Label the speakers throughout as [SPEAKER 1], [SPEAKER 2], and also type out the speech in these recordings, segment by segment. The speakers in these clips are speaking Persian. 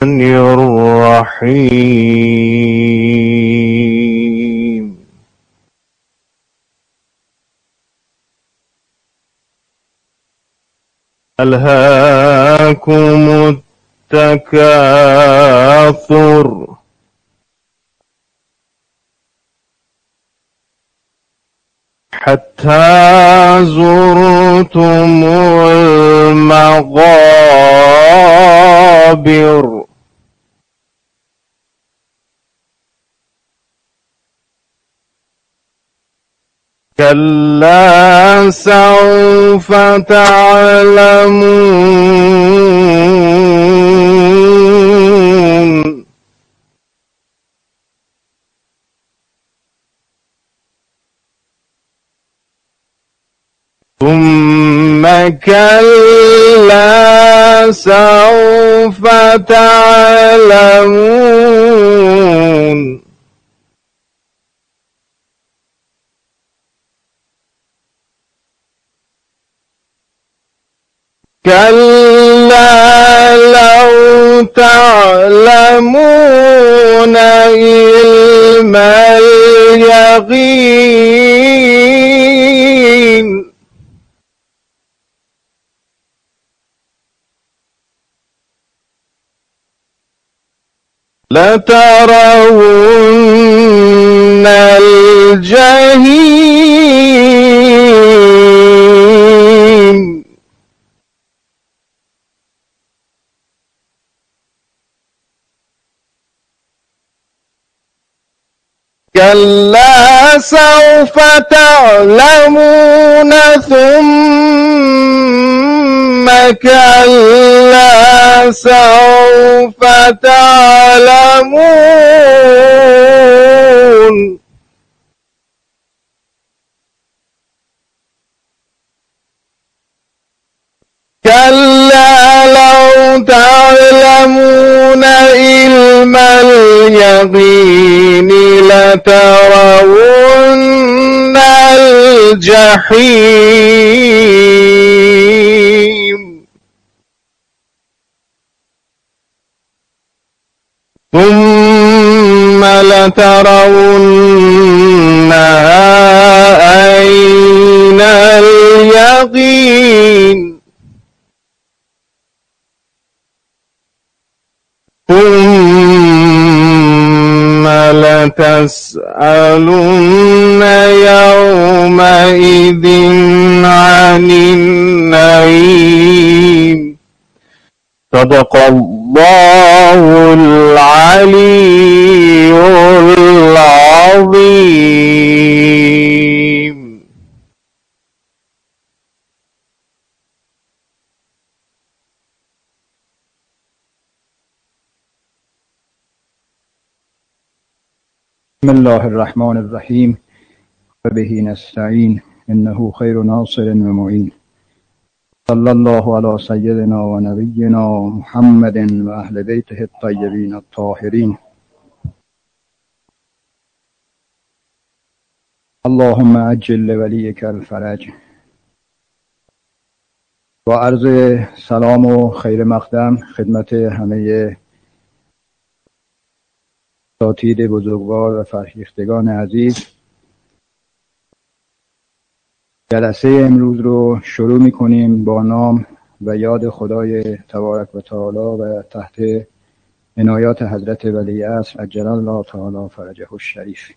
[SPEAKER 1] الرحيم ألهاكم التكاثر حتى زرتم المقابر كلا سوف تعلمون ثم كلا سوف تعلمون كلا لو تعلمون علم اليقين لترون الجحيم كلا سوف تعلمون ثم كلا سوف تعلمون كلا لو تعلمون علم اليقين لترون الجحيم ثم لترونها عين اليقين ثم لتسألن يومئذ عن النعيم صدق الله العلي العظيم.
[SPEAKER 2] بسم الله الرحمن الرحیم و به نستعین انه خیر ناصر و معین. صلی الله علی سیدنا و نبینا محمد و اهل بیته الطیبین الطاهرین. اللهم عجل لولیک الفرج. با عرض سلام و خیر مقدم خدمت همه اساتید بزرگوار و فرهیختگان عزیز، جلسه امروز رو شروع می‌کنیم با نام و یاد خدای تبارک و تعالی و تحت عنایات حضرت ولیعصر عجل الله تعالی فرجه الشریف.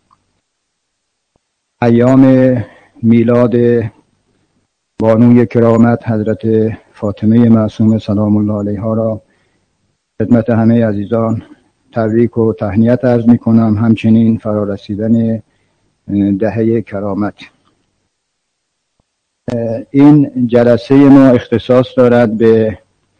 [SPEAKER 2] ایام میلاد بانوی کرامت حضرت فاطمه معصومه سلام الله علیها را خدمت همه عزیزان تبریک و تهنیت عرض می‌کنم. همچنین فرارسیدن دهه کرامت. این جلسه ما اختصاص دارد به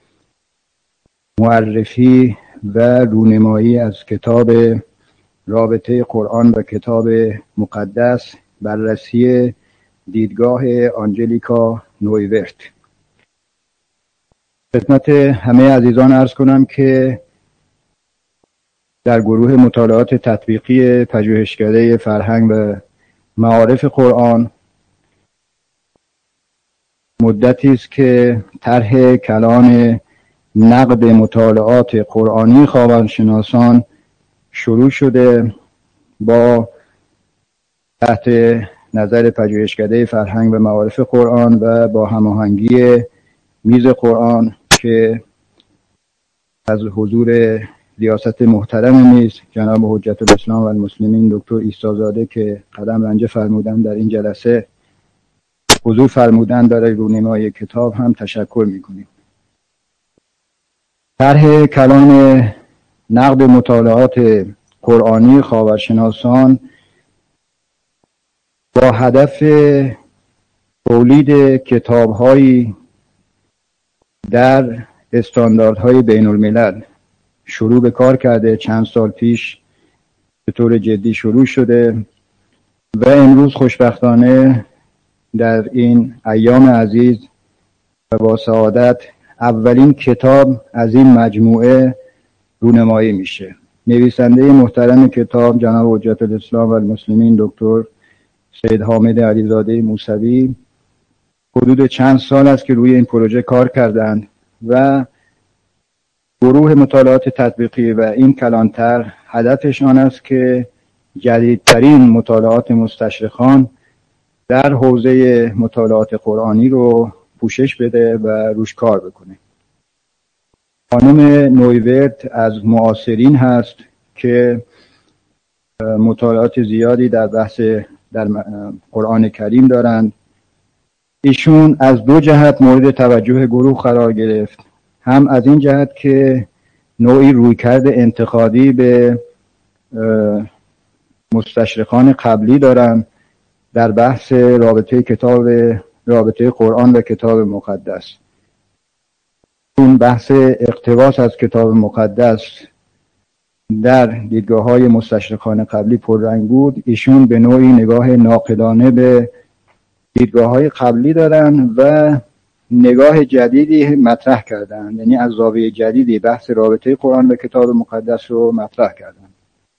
[SPEAKER 2] معرفی و رونمایی از کتاب رابطه قرآن و کتاب مقدس، بررسی دیدگاه آنجلیکا نویورت. خدمت همه عزیزان عرض کنم که در گروه مطالعات تطبیقی پژوهشکده فرهنگ و معارف قرآن مدتی است که طرح کلام نقد مطالعات قرآنی خاورشناسان شروع شده با تحت نظر پژوهشکده فرهنگ و معارف قرآن و با هماهنگی میز قرآن که از حضور ریاست محترم میز جناب حجت الاسلام و المسلمین دکتر عیسی‌زاده که قدم رنجه فرمودن در این جلسه حضور فرمودن برای رونمایی کتاب هم تشکر میکنیم. طرح کلان نقد مطالعات قرآنی خاورشناسان با هدف تولید کتاب‌هایی در استانداردهای بین الملل شروع به کار کرده. چند سال پیش به طور جدی شروع شده و امروز خوشبختانه در این ایام عزیز و با سعادت اولین کتاب از این مجموعه رونمایی میشه. نویسنده محترم کتاب جناب حجت الاسلام و المسلمین دکتر سید حامد علیزاده موسوی حدود چند سال است که روی این پروژه کار کردند و گروه مطالعات تطبیقی و این کلانتر هدفش آن است که جدیدترین مطالعات مستشرقان در حوزه مطالعات قرآنی رو پوشش بده و روش کار بکنه. خانم نویورت از معاصرین هست که مطالعات زیادی در بحث در قرآن کریم دارند. ایشون از دو جهت مورد توجه گروه قرار گرفت، هم از این جهت که نوعی رویکرد انتقادی به مستشرقان قبلی دارند در بحث رابطه قرآن و کتاب مقدس. اون بحث اقتباس از کتاب مقدس در دیدگاه‌های مستشرقان قبلی پررنگ بود. ایشون به نوعی نگاه ناقدانه به دیدگاه‌های قبلی دارن و نگاه جدیدی مطرح کردن، یعنی از زاویه جدیدی بحث رابطه قرآن و کتاب مقدس رو مطرح کردن.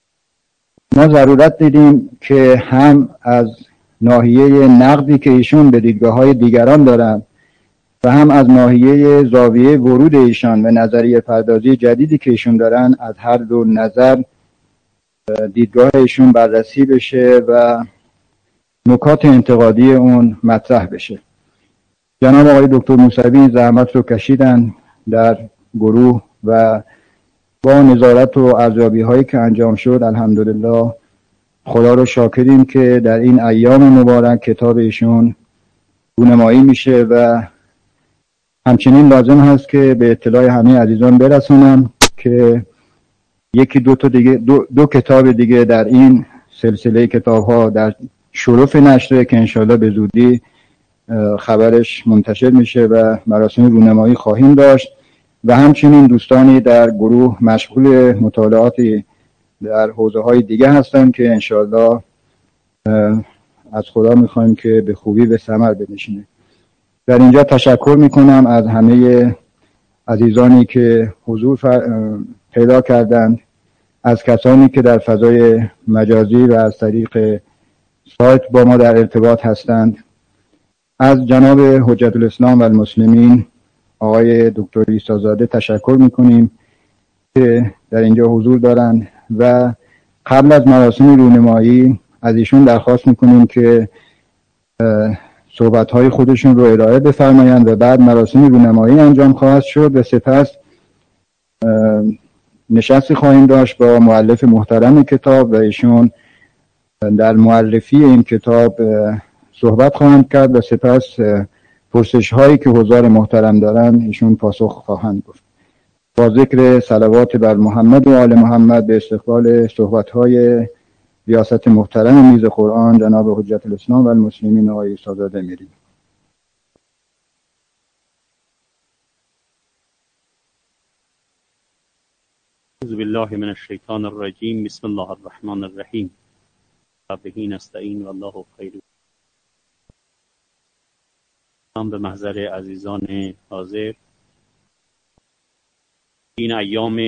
[SPEAKER 2] ما ضرورت دیدیم که هم از ناحیه نقدی که ایشون به دیدگاه‌های دیگران دارن و هم از ناحیه زاویه ورود ایشان و نظریه پردازی جدیدی که ایشون دارن از هر دو نظر دیدگاه ایشون بررسی بشه و نکات انتقادی اون مطرح بشه. جناب آقای دکتر موسوی زحمت رو کشیدن در گروه و با نظارت و ارزیابی هایی که انجام شد الحمدلله خدا رو شاکریم که در این ایام مبارک کتاب ایشون رونمایی میشه و همچنین لازم هست که به اطلاع همه عزیزان برسونم که یکی دو کتاب دیگه در این سلسله کتاب ها در شرف نشره که انشاءالله به زودی خبرش منتشر میشه و مراسم رونمایی خواهیم داشت و همچنین دوستانی در گروه مشغول مطالعاتی در حوزه های دیگه هستن که انشاءالله از خدا میخوایم که به خوبی به ثمر بنشینه. در اینجا تشکر میکنم از همه عزیزانی که حضور پیدا کردند، از کسانی که در فضای مجازی و از طریق سایت با ما در ارتباط هستند، از جناب حجت الاسلام و المسلمین آقای دکتر عیسی‌زاده تشکر میکنیم که در اینجا حضور دارند و قبل از مراسم رونمایی از ایشون درخواست میکنیم که صحبت‌های خودشون رو ارائه بفرمایند و بعد مراسم رونمایی انجام خواهد شد و سپس نشستی خواهیم داشت با مؤلف محترم کتاب و ایشون در معرفی این کتاب صحبت خواهند کرد و سپس پرسش هایی که حضار محترم دارن ایشون پاسخ خواهند گفت. با ذکر صلوات بر محمد و آل محمد به استقبال صحبت های ریاست محترم میز قرآن جناب حجت الاسلام و المسلمین آقای عیسی‌زاده میریم.
[SPEAKER 3] اعوذ بالله من الشیطان الرجیم. بسم الله الرحمن الرحیم. به نستعین والله خیر. به محضر عزیزان حاضر، این ایام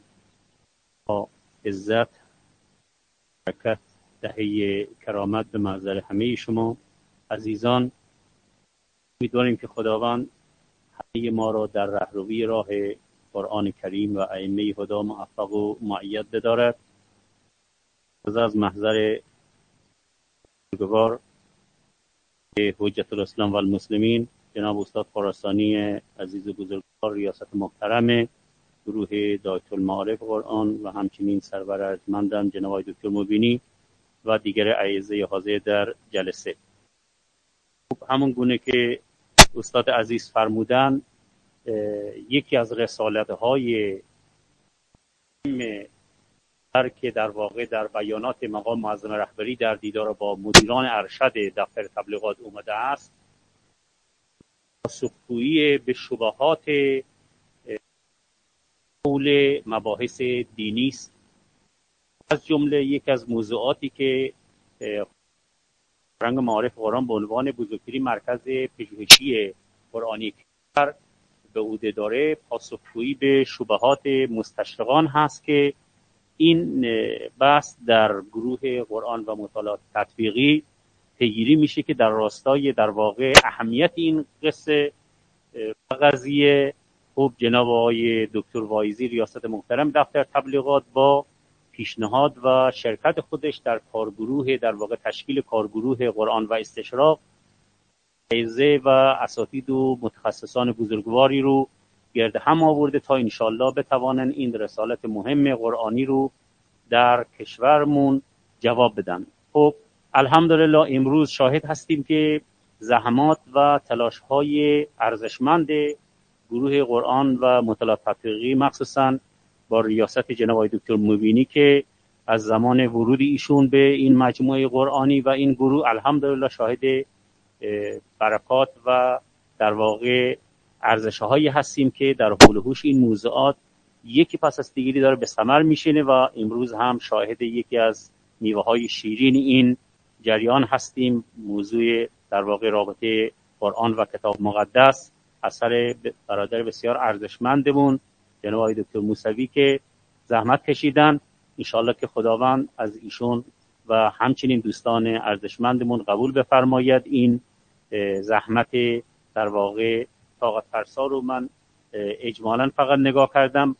[SPEAKER 3] عزت، برکت، دهه کرامت به محضر همه شما عزیزان. امیدواریم که خداوند همه ما را در رهروی راه قرآن کریم و ائمه هدا موفق و مؤید بدارد. از محضر بزرگوار حجت الاسلام و المسلمین جناب استاد خراسانی عزیز بزرگوار، ریاست محترم گروه دایره المعارف قرآن و همچنین سرور ارجمندم جناب دکتر مبینی و دیگر اعضای حاضر در جلسه. همون گونه که استاد عزیز فرمودن، یکی از رسالت‌های که در واقع در بیانات مقام معظم رهبری در دیدار با مدیران ارشد دفتر تبلیغات اومده است، پاسخگویی به شبهات حول مباحث دینی است. از جمله یک از موضوعاتی که رنگ معارف قرآن به عنوان بزرگترین مرکز پژوهشی قرآنی کشور به عهده داره، پاسخگویی به شبهات مستشرقان هست که این بحث در گروه قرآن و مطالعات تطبیقی پیگیری میشه که در راستای در واقع اهمیت این قصه و قضیه، خب جناب آقای دکتر وایزی ریاست محترم دفتر تبلیغات با پیشنهاد و شرکت خودش در کارگروه، در واقع تشکیل کارگروه قرآن و استشراق، حیزه و اساتید و متخصصان بزرگواری رو گرد هم آورده تا انشالله بتوانن این رسالت مهم قرآنی رو در کشورمون جواب بدن. خب الحمدلله امروز شاهد هستیم که زحمات و تلاش‌های ارزشمند گروه قرآن و مطالعات تطبیقی مخصوصاً با ریاست جناب آقای دکتر مبینی که از زمان ورود ایشون به این مجموعه قرآنی و این گروه الحمدلله شاهد برکات و در واقع ارزش‌هایی هستیم که در حول و حوش این موضوعات یکی پس از دیگری داره به ثمر میشینه و امروز هم شاهد یکی از میوه‌های شیرین این جریان هستیم. موضوع در واقع رابطه قرآن و کتاب مقدس اثر برادر بسیار ارزشمندمون جناب آقای دکتر موسوی که زحمت کشیدن. انشالله که خداوند از ایشون و همچنین دوستان ارزشمندمون قبول بفرماید این زحمت در واقع طاقت فرسا رو. من اجمالاً فقط نگاه کردم،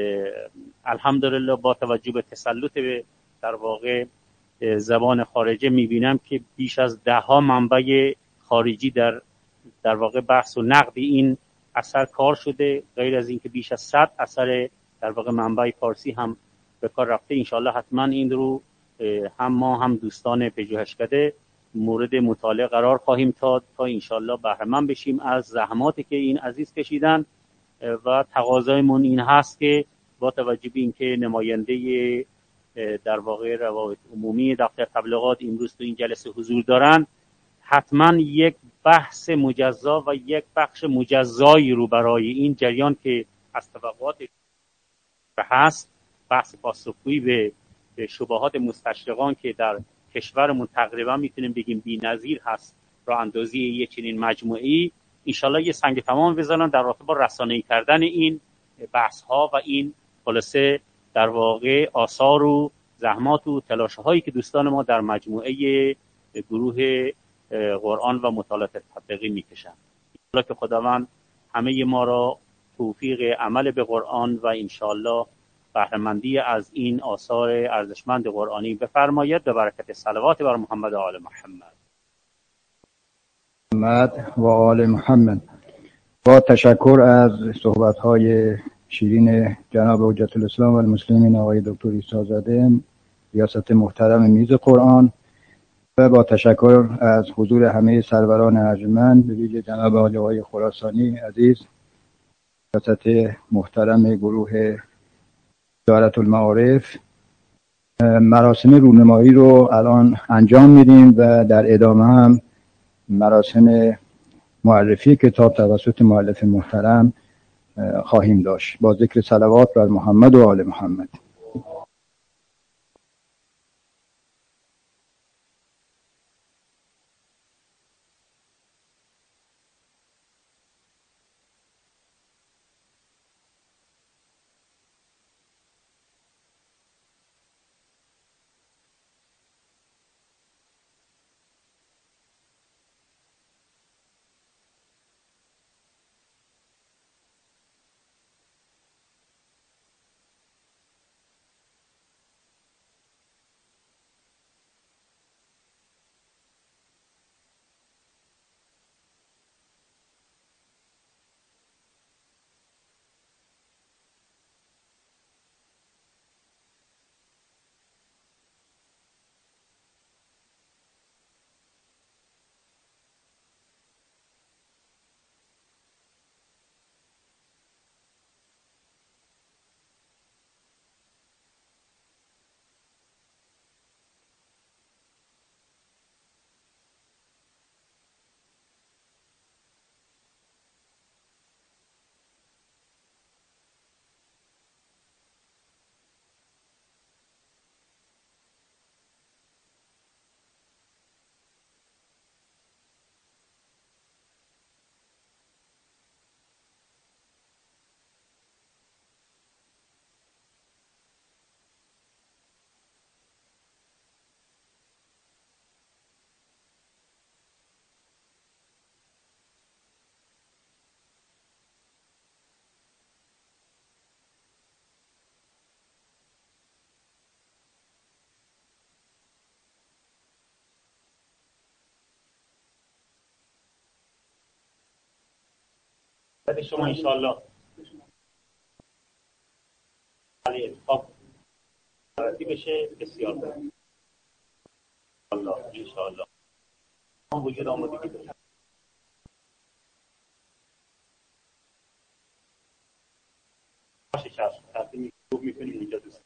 [SPEAKER 3] الحمدلله با توجه به تسلط به در واقع زبان خارجه میبینم که بیش از 10 منبع خارجی در واقع بحث و نقد این اثر کار شده، غیر از این که بیش از 100 اثر در واقع منبع فارسی هم به کار رفته. انشالله حتما این رو هم ما هم دوستان پژوهشکده مورد مطالعه قرار خواهیم تا انشالله بهره مند بشیم از زحماتی که این عزیز کشیدن و تقاضایمون این هست که با توجه به اینکه نماینده در واقع روابط عمومی دفتر تبلیغات امروز تو این جلسه حضور دارن، حتما یک بحث مجزا و یک بخش مجزایی رو برای این جریان که از طبقات هست، بحث پاسخگویی به شبهات مستشرقان که در کشورمون تقریبا میتونیم بگیم بی‌نظیر هست، را اندازی یک چنین مجموعی انشالله یه سنگ تمام بزنن در رابطه با رسانه‌ای کردن این بحث ها و این خلاصه در واقع آثار و زحمات و تلاش‌هایی که دوستان ما در مجموعه گروه قرآن و مطالعات تطبیقی میکشن. انشالله که خداوند همه ما را توفیق عمل به قرآن و انشالله بهره‌مندی از این آثار ارزشمند قرآنی بفرماید به برکت صلوات بر محمد و آل محمد
[SPEAKER 2] و آل محمد. با تشکر از صحبت‌های شیرین جناب حجت الاسلام و المسلمین آقای دکتر عیسی زاده ریاست محترم میز قرآن و با تشکر از حضور همه سروران ارجمند به ویژه جناب آقای خراسانی عزیز ریاست محترم گروه دایره المعارف، مراسم رونمایی رو الان انجام میدیم و در ادامه هم مراسم معرفی کتاب توسط مؤلف محترم خواهیم داشت با ذکر صلوات بر محمد و آل محمد.
[SPEAKER 3] خدمت شما انشاءالله. ولی انتخاب رسی بشه بسیار خوب انشاءالله. هم وجود آمادگی داریم. باشه چشم تقدیم میکنیم اینجا دوست.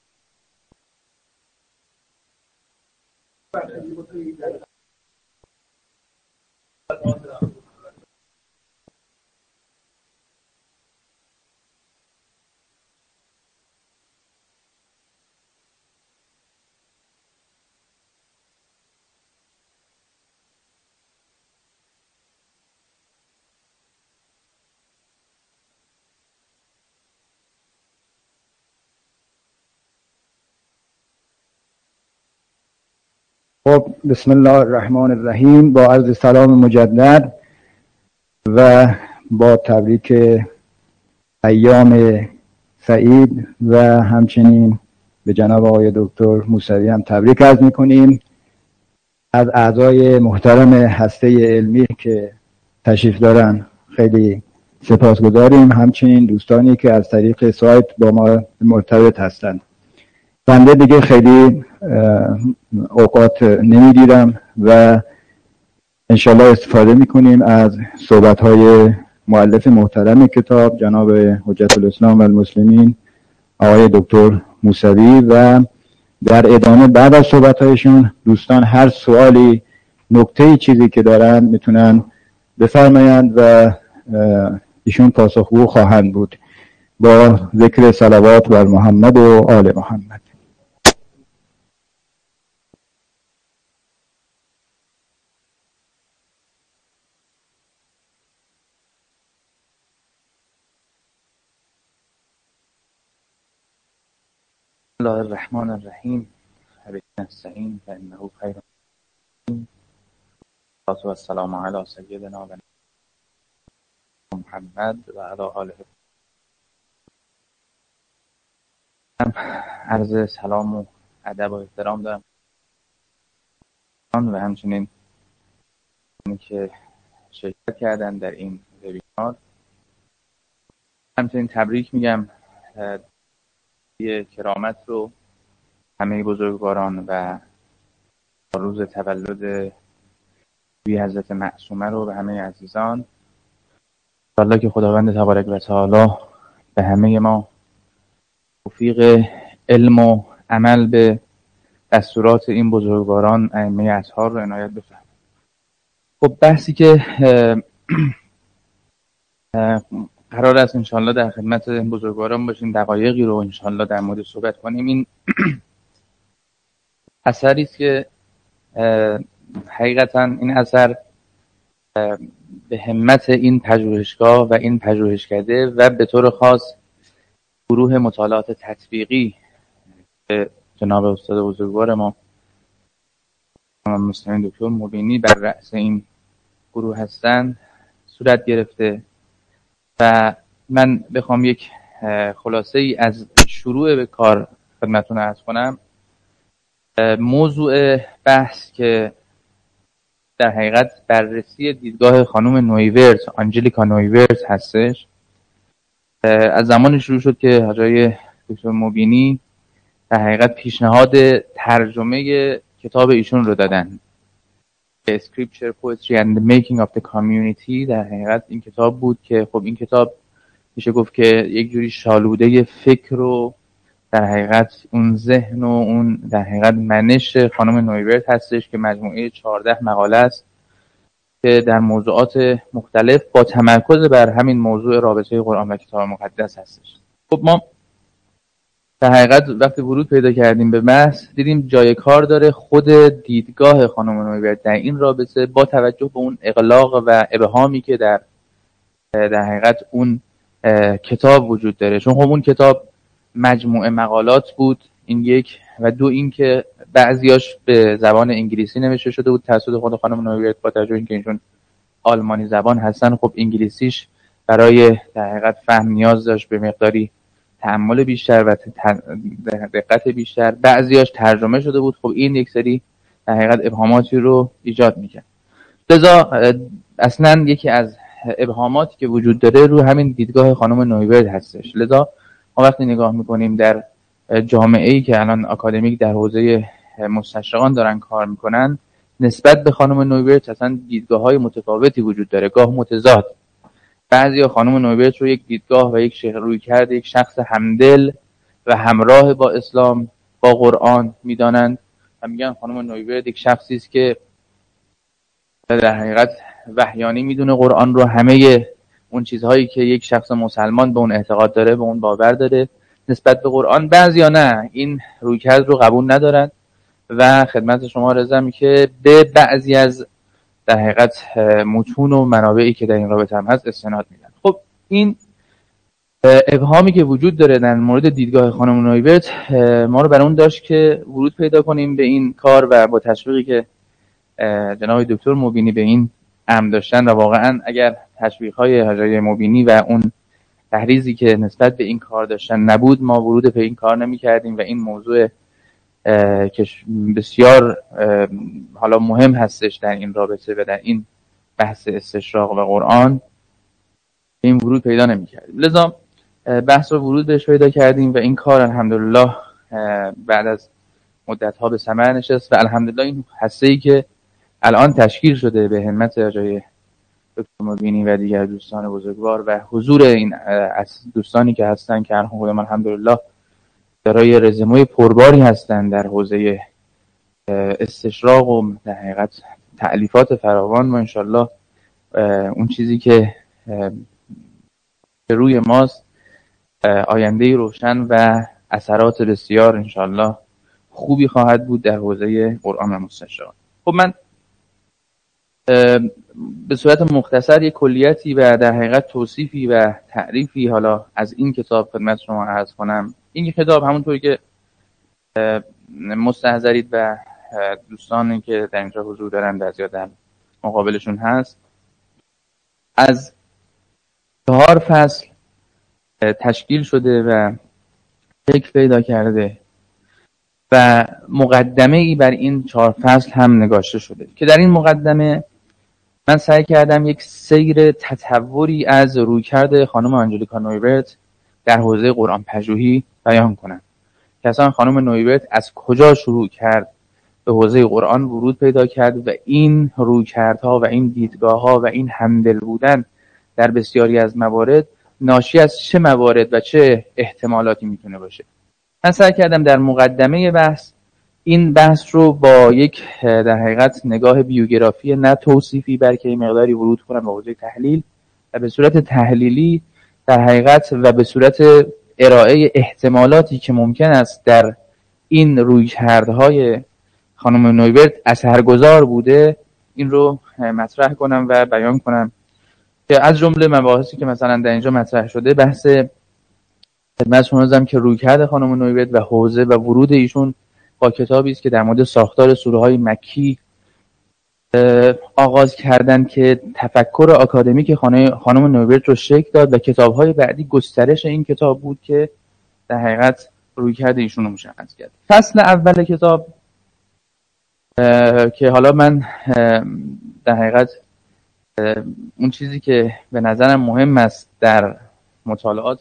[SPEAKER 2] خب بسم الله الرحمن الرحیم. با عرض سلام مجدد و با تبریک ایام سعید و همچنین به جناب آقای دکتر موسوی هم تبریک عرض میکنیم. از اعضای محترم هسته علمی که تشریف دارن خیلی سپاسگزاریم، همچنین دوستانی که از طریق سایت با ما مرتبط هستند. بنده دیگه خیلی اوقات نمیدیدم و انشالله استفاده میکنیم از صحبت‌های مؤلف محترم کتاب جناب حجت الاسلام و المسلمین آقای دکتر موسوی و در ادامه بعد از صحبت‌هایشون دوستان هر سوالی نکته‌ای چیزی که دارن میتونن بفرمایند و ایشون پاسخگو خواهند بود با ذکر صلوات بر محمد و آل محمد.
[SPEAKER 4] بسم الله الرحمن الرحیم. به نستعین فانه خیر. و السلام علی سیدنا و محمد و علی آله. عرض سلام و ادب و احترام دارم و همچنین که شرکت کردن در این وبینار. همچنین تبریک میگم کرامت رو همه بزرگواران و روز تولد بی حضرت معصومه رو به همه عزیزان. انشاءالله که خداوند تبارک و تعالی به همه ما توفیق علم و عمل به دستورات این بزرگواران ائمه اطهار رو عنایت بفرماید. خب بحثی که قرار است انشاءالله در خدمت بزرگواران باشیم، دقایقی رو انشاءالله در مورد صحبت کنیم. این اثری است که حقیقتا این اثر به همت این پژوهشگاه و این پژوهشکده و به طور خاص گروه مطالعات تطبیقی که جناب استاد بزرگوار ما مسلمین دکتر مبینی بر رأس این گروه هستند صورت گرفته و من بخوام یک خلاصه ای از شروع به کار خدمتتون عرض کنم. موضوع بحث که در حقیقت بررسی دیدگاه خانم نویورت، آنجلیکا نویورت هستش، از زمان شروع شد که حاجی دکتر مبینی در حقیقت پیشنهاد ترجمه کتاب ایشون رو دادن، Scripture, Poetry and the Making of the Community. در حقیقت این کتاب بود که خب این کتاب میشه گفت که یک جوری شالوده فکر رو در حقیقت اون ذهن و اون در حقیقت منش خانم نویورت هستش که مجموعه 14 مقاله است که در موضوعات مختلف با تمرکز بر همین موضوع رابطه قرآن و کتاب مقدس هستش. خب ما در حقیقت وقتی ورود پیدا کردیم به بحث دیدیم جای کار داره خود دیدگاه خانم نویورت در این رابطه با توجه به اون اغلاق و ابهامی که در حقیقت اون کتاب وجود داره. چون خب اون کتاب مجموعه مقالات بود، این یک، و دو این که بعضیاش به زبان انگلیسی نوشته شده بود توسط خود خانم نویورت با توجه اینکه ایشون آلمانی زبان هستن. خب انگلیسیش برای در حقیقت فهم نیاز داشت به مقداری تأمل بیشتر و دقت بیشتر. بعضیاش ترجمه شده بود. خب این یک سری در حقیقت ابهاماتی رو ایجاد میکرد. لذا اصلا یکی از ابهاماتی که وجود داره رو همین دیدگاه خانم نویورد هستش. لذا ما وقتی نگاه میکنیم در جامعه‌ای که الان آکادمیک در حوزه مستشرقان دارن کار میکنن، نسبت به خانم نویورد اصلا دیدگاه‌های متفاوتی وجود داره، گاه متضاد. بعضیا خانم نویورد رو یک دیدگاه و یک رویکرد یک شخص همدل و همراه با اسلام، با قرآن میدانند و میگن خانم نویورد یک شخصی است که در حقیقت وحیانی میدونه قرآن رو، همه اون چیزهایی که یک شخص مسلمان به اون اعتقاد داره، به اون باور داره نسبت به قرآن. بعضیا نه، این رویکرد رو قبول ندارن و خدمت شما رضا که به بعضی از در حقیقت متون و منابعی که در این رابطه هم هست استناد میدن. خب این ابهامی که وجود داره در مورد دیدگاه خانم نویورد ما رو بر اون داشت که ورود پیدا کنیم به این کار و با تشویقی که جناب دکتر مبینی به این امر داشتن و واقعا اگر تشویق‌های حاجی مبینی و اون تحریزی که نسبت به این کار داشتن نبود، ما ورود به این کار نمی‌کردیم و این موضوع که بسیار حالا مهم هستش در این رابطه و در این بحث استشراق و قرآن این ورود پیدا نمی‌کردیم. لذا بحث رو ورود بهش پیدا کردیم و این کار الحمدلله بعد از مدت‌ها به ثمر نشست و الحمدلله این هسته‌ای که الان تشکیل شده به همت آقای دکتر مبینی و دیگر دوستان بزرگوار و حضور این دوستانی که هستن که خودم الحمدلله دارای رزومه پرباری هستن در حوزه استشراق و در حقیقت تألیفات فراوان و انشالله اون چیزی که به روی ماست آینده روشن و اثرات بسیار انشالله خوبی خواهد بود در حوزه قرآن و مستشراق. خب من به صورت مختصر یک کلیتی و در حقیقت توصیفی و تعریفی حالا از این کتاب خدمت شما عرض کنم. این کتاب همونطوری که مستحضرید و دوستانی که در اینجا حضور دارن بعضیا در مقابلشون هست، از 4 فصل تشکیل شده و شکل پیدا کرده و مقدمه ای بر این 4 فصل هم نگاشته شده که در این مقدمه من سعی کردم یک سیر تطوری از رویکرد خانم آنجلیکا نویورد در حوزه قرآن پژوهی بیان کنم که اصلا خانم نویورد از کجا شروع کرد به حوزه قرآن ورود پیدا کرد و این رویکردها و این دیدگاه‌ها و این همدل بودن در بسیاری از موارد ناشی از چه موارد و چه احتمالاتی میتونه باشه. من سعی کردم در مقدمه بحث این بحث رو با یک در حقیقت نگاه بیوگرافی نه توصیفی بلکه مقداری ورود کنم به حوزه تحلیل و به صورت تحلیلی در حقیقت و به صورت ارائه احتمالاتی که ممکن است در این رویکردهای خانم نویورد اثرگذار بوده این رو مطرح کنم و بیان کنم که از جمله مباحثی که مثلا در اینجا مطرح شده بحث خدمت شما ازم که رویکرد خانم نویورد و حوزه و ورود ایشون با کتابی است که در مورد ساختار سوره‌های مکی آغاز کردن که تفکر آکادمیک خانم نویورد رو شکل داد و کتاب‌های بعدی گسترش این کتاب بود که در حقیقت رویکرد ایشون رو مشخص کرد. فصل اول کتاب که حالا من در حقیقت اون چیزی که به نظرم مهم است در مطالعات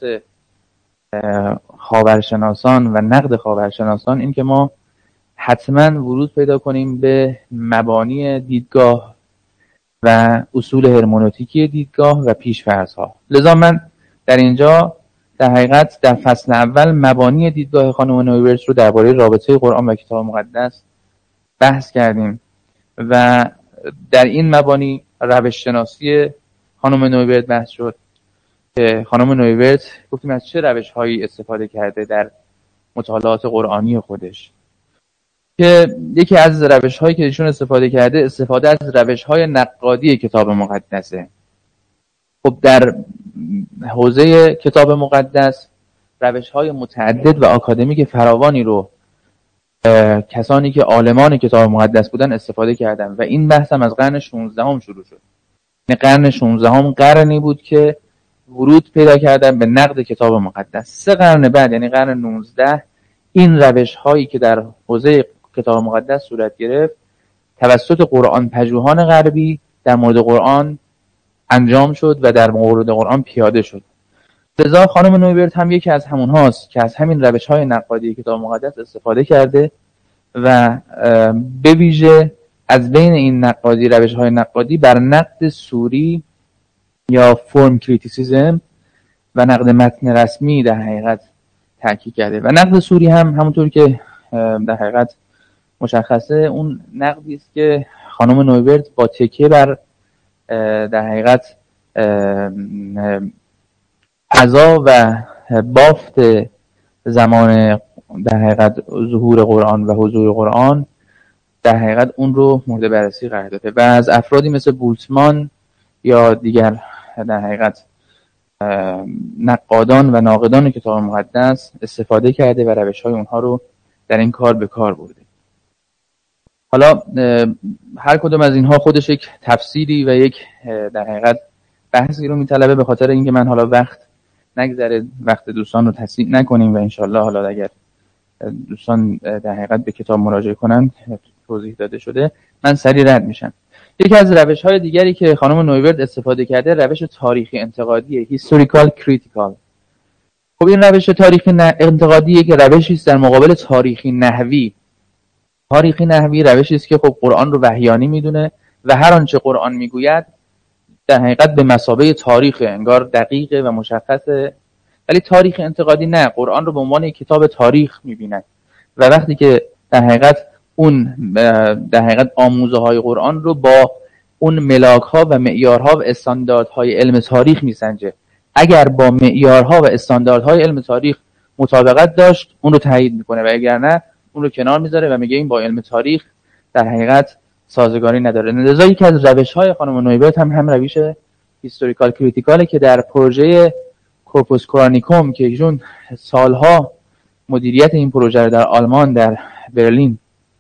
[SPEAKER 4] خاورشناسان و نقد خاورشناسان این که ما حتما ورود پیدا کنیم به مبانی دیدگاه و اصول هرمنوتیکی دیدگاه و پیش‌فرض‌ها. لذا من در اینجا در حقیقت در فصل اول مبانی دیدگاه خانم نویورد رو درباره رابطه قرآن و کتاب مقدس بحث کردیم و در این مبانی روش شناسی خانم نویورد بحث شد که خانم نویورد گفتیم از چه روش‌هایی استفاده کرده در مطالعات قرآنی خودش، که یکی از روش‌هایی که ایشون استفاده کرده استفاده از روش‌های نقادی کتاب مقدسه. خب در حوزه کتاب مقدس روش‌های متعدد و آکادمیک فراوانی رو کسانی که عالمان کتاب مقدس بودن استفاده کردن و این بحث هم از قرن 16 شروع شد. قرن 16 قرنی بود که ورود پیدا کردن به نقد کتاب مقدس. 3 قرن بعد یعنی قرن 19 این روش‌هایی که در حوزه کتاب مقدس صورت گرفت توسط قرآن پژوهان غربی در مورد قرآن انجام شد و در مورد قرآن پیاده شد. لذا خانم نویبرت هم یکی از همون هاست که از همین روش‌های نقادی کتاب مقدس استفاده کرده و به ویژه از بین این نقادی، روش‌های نقادی، بر نقد سوری یا فرم کریتیسیزم و نقد متن رسمی در حقیقت تاکید کرده. و نقد سوری هم همونطور که در حقیقت مشخصه اون نقدی است که خانم نویبرت با تکیه بر در حقیقت فضا و بافت زمان در حقیقت ظهور قرآن و حضور قرآن در حقیقت اون رو مورد بررسی قرار داده و از افرادی مثل بولتمان یا دیگر در حقیقت نقادان و ناقدان کتاب مقدس استفاده کرده و روش‌های اونها رو در این کار به کار برده. حالا هر کدوم از اینها خودش یک تفسیری و یک در حقیقت بحثی رو میطلبه، به خاطر اینکه من حالا وقت نگذره وقت دوستان رو تضییع نکنیم و انشالله حالا اگر دوستان در حقیقت به کتاب مراجعه کنن توضیح داده شده من سریع رد میشم. یکی از روش‌های دیگری که خانم نویبرت استفاده کرده روش تاریخی انتقادی، historical critical. خب این روش تاریخی انتقادی یک روشی است در مقابل تاریخی نحوی. تاریخی نحوی روشی است که خب قرآن رو وحیانی میدونه و هر آنچه قرآن میگوید در حقیقت به مثابه تاریخ، انگار دقیقه و مشخصه. ولی تاریخ انتقادی نه، قرآن رو به عنوان یک کتاب تاریخ میبینه و وقتی که در حقیقت اون در حقیقت آموزه های قرآن رو با اون ملاک ها و معیارها و استانداردهای علم تاریخ میسنجه. اگر با معیارها و استانداردهای علم تاریخ مطابقت داشت اون رو تایید میکنه و اگر نه اون رو کنار میذاره و میگه این با علم تاریخ در حقیقت سازگاری نداره. لذا یکی از روش‌های خانم نویبرت هم روش هیستوریکال کریتیکاله که در پروژه کورپوس کورانیکوم که ایشون سالها مدیریت این پروژه رو در آلمان در برلین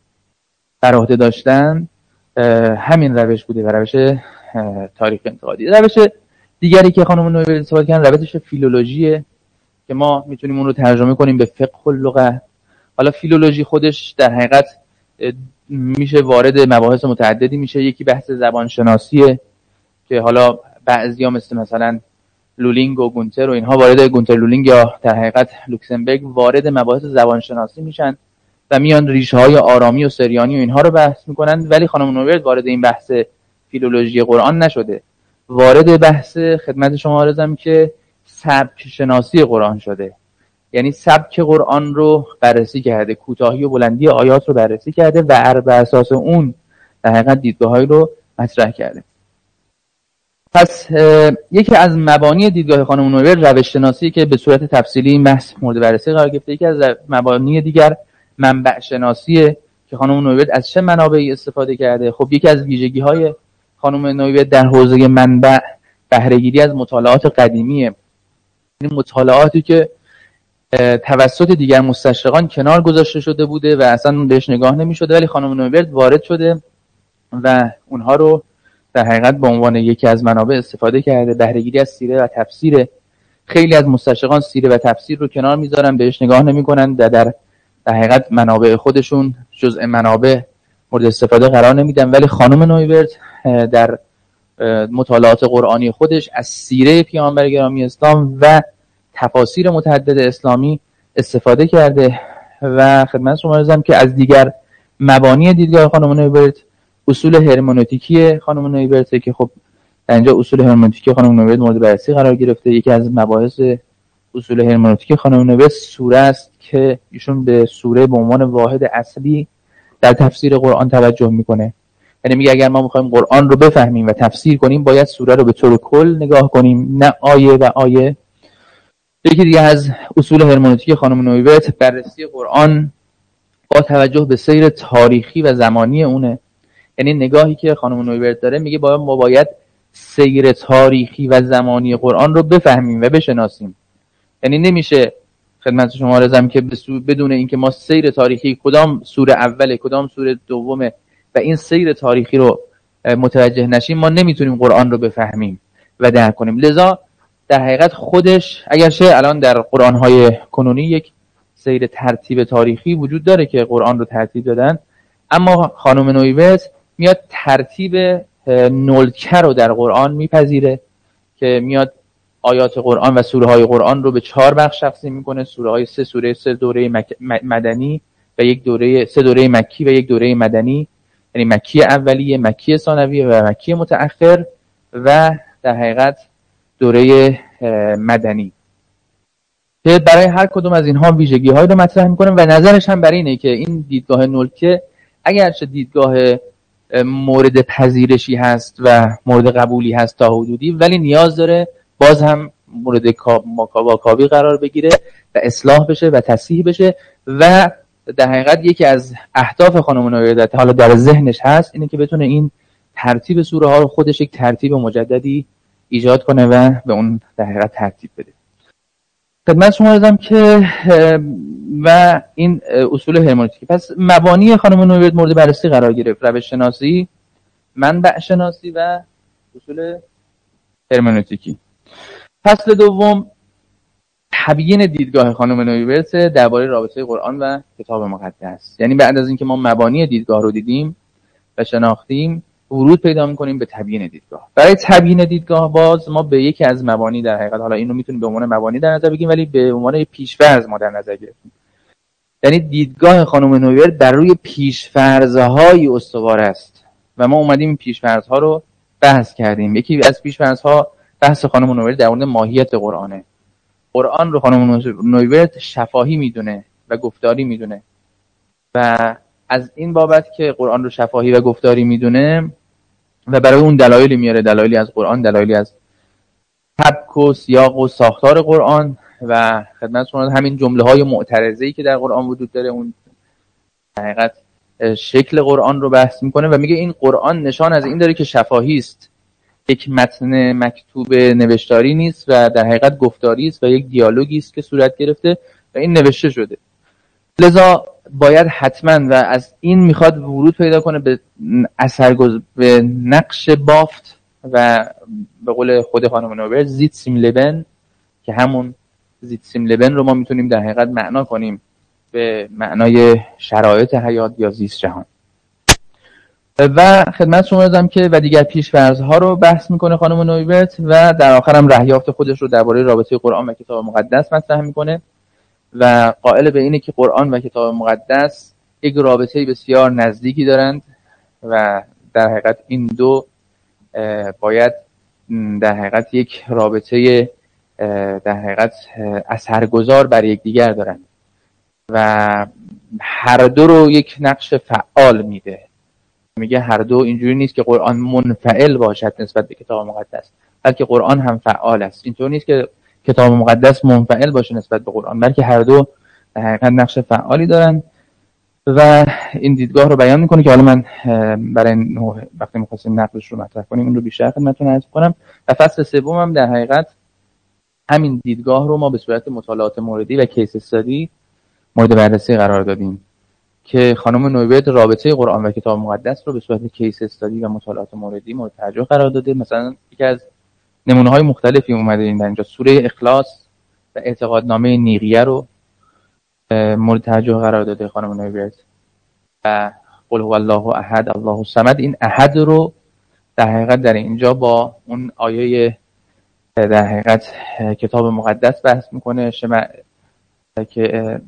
[SPEAKER 4] بر عهده داشتن همین روش بوده و روش تاریخ انتقادی. روش دیگری که خانم نویبرت استفاده کردن روش فیلولوژیه که ما میتونیم اون رو ترجمه کنیم به فقه اللغه. حالا فیلولوژی خودش در حقیقت میشه وارد مباحث متعددی میشه. یکی بحث زبانشناسیه که حالا بعضیا مثلا لولینگ و گونتر و اینها گونتر لولینگ یا در حقیقت لوکسمبرگ وارد مباحث زبانشناسی میشن و میان ریشه های آرامی و سریانی و اینها رو بحث میکنن. ولی خانم نویبرت وارد این بحث فیلولوژی قرآن نشده، وارد بحث خدمت شما عرضم که سبک شناسی قرآن شده. یعنی سبک قرآن رو بررسی کرده، کوتاهی و بلندی آیات رو بررسی کرده و بر اساس اون در حقیقت دیدگاه‌هایی رو مطرح کرده. پس یکی از مبانی دیدگاه خانم نویبرت روش شناسی که به صورت تفصیلی این بحث مورد بررسی قرار گرفته. یکی از مبانی دیگر منبع شناسیه که خانم نویبرت از چه منابعی استفاده کرده. خب یکی از ویژگی‌های خانم نویبرت در حوزه منبع بهره‌گیری از مطالعات قدیمیه. این مطالعاتی که توسط دیگر مستشرقان کنار گذاشته شده بوده و اصلا بهش نگاه نمی‌شده، ولی خانم نویبرت وارد شده و اونها رو در حقیقت به عنوان یکی از منابع استفاده کرده. بهره‌گیری از سیره و تفسیر. خیلی از مستشرقان سیره و تفسیر رو کنار میذارن، بهش نگاه نمی‌کنن و در حقیقت منابع خودشون جزء منابع مورد استفاده قرار نمیدن. ولی خانم نویبرت در مطالعات قرآنی خودش از سیره پیامبر گرامی اسلام و تفاسیر متعدد اسلامی استفاده کرده و خدمت شما عرضم که از دیگر مبانی دیدگاه خانم نویبرت اصول هرمنوتیکی خانم نویبرت که خب در اینجا اصول هرمنوتیکی خانم نویبرت مورد بررسی قرار گرفته. یکی از مباحث اصول هرمنوتیکی خانم نویبرت سوره است که ایشون به سوره به عنوان واحد اصلی در تفسیر قرآن توجه میکنه. یعنی میگه اگر ما میخوایم قرآن رو بفهمیم و تفسیر کنیم باید سوره رو به طور کل نگاه کنیم، نه آیه و آیه. یکی دیگه از اصول هرمنوتیک خانم نویبرت بررسی قرآن با توجه به سیر تاریخی و زمانی اونه. یعنی نگاهی که خانم نویبرت داره میگه ما باید سیر تاریخی و زمانی قرآن رو بفهمیم و بشناسیم. یعنی نمیشه خدمت شما عرضم که بدون اینکه ما سیر تاریخی کدام سوره اوله کدام سوره دومه و این سیر تاریخی رو متوجه نشیم ما نمیتونیم قرآن رو بفهمیم و درک کنیم. لذا در حقیقت خودش اگرچه الان در قرآن‌های کنونی یک سیر ترتیب تاریخی وجود داره که قرآن رو ترتیب دادن، اما خانم نویبرت میاد ترتیب نلکه رو در قرآن میپذیره که میاد آیات قرآن و سوره های قرآن رو به 4 بخش تقسیم میکنه. سوره های 3 دوره مدنی و 3 دوره مکی و 1 دوره مدنی، یعنی مکی اولیه، مکی ثانویه و مکی متأخر و در حقیقت دوره مدنی، که برای هر کدوم از اینها ویژگی های رو مطرح میکنه و نظرش هم برای اینه که این دیدگاه نلکه اگرچه دیدگاه مورد پذیرشی هست و مورد قبولی هست تا حدودی، ولی نیاز داره باز هم مورد واکاوی قرار بگیره و اصلاح بشه و تصحیح بشه. و در حقیقت یکی از اهداف خانم نویرت حالا در ذهنش هست اینه که بتونه این ترتیب سوره ها رو خودش یک ترتیب مجددی ایجاد کنه و به اون در حقیقت ترتیب بده. خدمت شما عرضم که و این اصول هرمنوتیکی. پس مبانی خانم نویرت مورد بررسی قرار گرفت: روش شناسی، منبع شناسی و اصول هرمنوتیکی. فصل دوم تبیین دیدگاه خانم نویرت درباره رابطه قرآن و کتاب مقدس. یعنی بعد از اینکه ما مبانی دیدگاه رو دیدیم و شناختیم، ورود پیدا می‌کنیم به تبیین دیدگاه. برای تبیین دیدگاه باز ما به یکی از مبانی در حقیقت، حالا اینو میتونیم به عنوان مبانی در نظر بگیریم ولی به عنوان پیش‌فرض ما در نظر گرفتیم. یعنی دیدگاه خانم نویرت بر روی پیش‌فرض‌های استوار است و ما اومدیم این پیش‌فرض‌ها رو بحث کردیم. یکی از پیش‌فرض‌ها بحث خانم نویرت در مورد ماهیت قرآنه. قرآن رو خانم نویرت شفاهی میدونه و گفتاری میدونه و از این بابت که قرآن رو شفاهی و گفتاری میدونه و برای اون دلایلی میاره، دلایلی از قرآن، دلایلی از سبک و سیاق و ساختار قرآن و خدمت شما همین جمله های معترضه‌ای که در قرآن وجود داره، اون حقیقت شکل قرآن رو بحث میکنه و میگه این قرآن نشان از این داره که شفاهی است، یک متن مکتوب نوشتاری نیست و در حقیقت گفتاری است و یک دیالوگی است که صورت گرفته و این نوشته شده. لذا باید حتما و از این میخواد ورود پیدا کنه به به نقش بافت و به قول خود خانم نویرت زیتسیم لبن، که همون زیتسیم لبن رو ما میتونیم در حقیقت معنا کنیم به معنای شرایط حیات یا زیست جهان. و خدمت شما ازم که و دیگر پیش‌فرض‌ها رو بحث میکنه خانم نویرت و در آخر هم رهیافت خودش رو درباره رابطه قرآن و کتاب مقدس مطرح میکنه و قائل به اینه که قرآن و کتاب مقدس یک رابطه بسیار نزدیکی دارند و در حقیقت این دو باید در حقیقت یک رابطه در حقیقت اثرگذار بر یکدیگر دارند و هر دو رو یک نقش فعال میده. میگه هر دو اینجوری نیست که قرآن منفعل باشد نسبت به کتاب مقدس، بلکه قرآن هم فعال است. اینطور نیست که کتاب مقدس منفعل باشه نسبت به قرآن، بلکه هر دو در حقیقت نقش فعالی دارن و این دیدگاه رو بیان میکنه که حالا من برای وقتی می‌خواستیم نقدش رو مطرح کنیم این رو بیشتر خدمتتون عرض کنم. و فصل سوم هم در حقیقت همین دیدگاه رو ما به صورت مطالعات موردی و کیس استادی مورد بررسی قرار دادیم که خانم نویرت رابطه قرآن و کتاب مقدس رو به صورت کیس استادی و مطالعات موردی مورد توجه قرار داده. مثلا یکی از نمونه‌های مختلفی اومده این در اینجا سوره اخلاص و اعتقادنامه نیقیه رو مورد توجه قرار داده خانم نویرت و قل هو الله احد الله الصمد. این احد رو در حقیقت در اینجا با اون آیه در حقیقت کتاب مقدس بحث میکنه که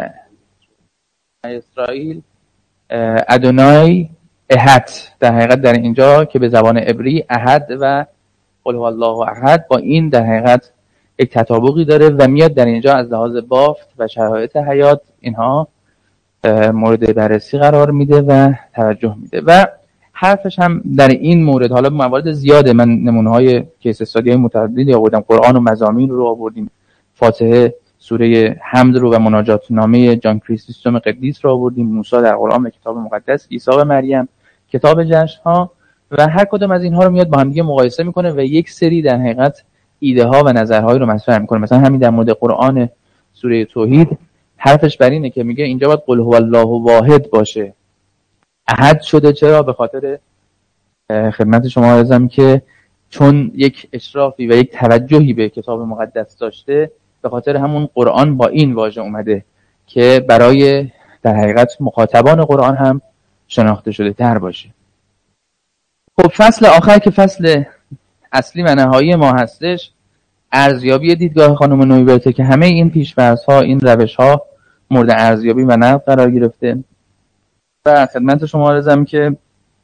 [SPEAKER 4] اسرائیل ادونای احد، در حقیقت در اینجا که به زبان عبری احد و قل هو الله احد با این در حقیقت یک تطابقی داره و میاد در اینجا از لحاظ بافت و شرایط حیات اینها مورد بررسی قرار میده و توجه میده و حرفش هم در این مورد، حالا موارد زیاده، من نمونه‌های کیس استادی متعددی آوردم، قرآن و مزامین رو آوردیم، فاتحه، سوره حمد رو و مناجات نامه جان کریسیستوم قدیس رو آوردیم، موسی در قرآن و کتاب مقدس، عیسی و مریم، کتاب جشن‌ها و هر کدوم از اینها رو میاد با هم دیگه مقایسه میکنه و یک سری در حقیقت ایده ها و نظرهایی رو مطرح میکنه. مثلا همین در مورد قرآن سوره توحید حرفش بر اینه که میگه اینجا باید قل هو الله واحد باشه. احد شده چرا؟ به خاطر خدمت شما عرضم که چون یک اشرافی و یک توجهی به کتاب مقدس داشته، به خاطر همون قرآن با این واژه اومده که برای در حقیقت مخاطبان قرآن هم شناخته شده تر باشه. خب فصل آخر که فصل اصلی و نهایی ما هستش، ارزیابی دیدگاه خانم نویورت که همه این پیش‌فرض‌ها، این روش‌ها مورد ارزیابی و نقد قرار گرفته و خدمت شما عرضم که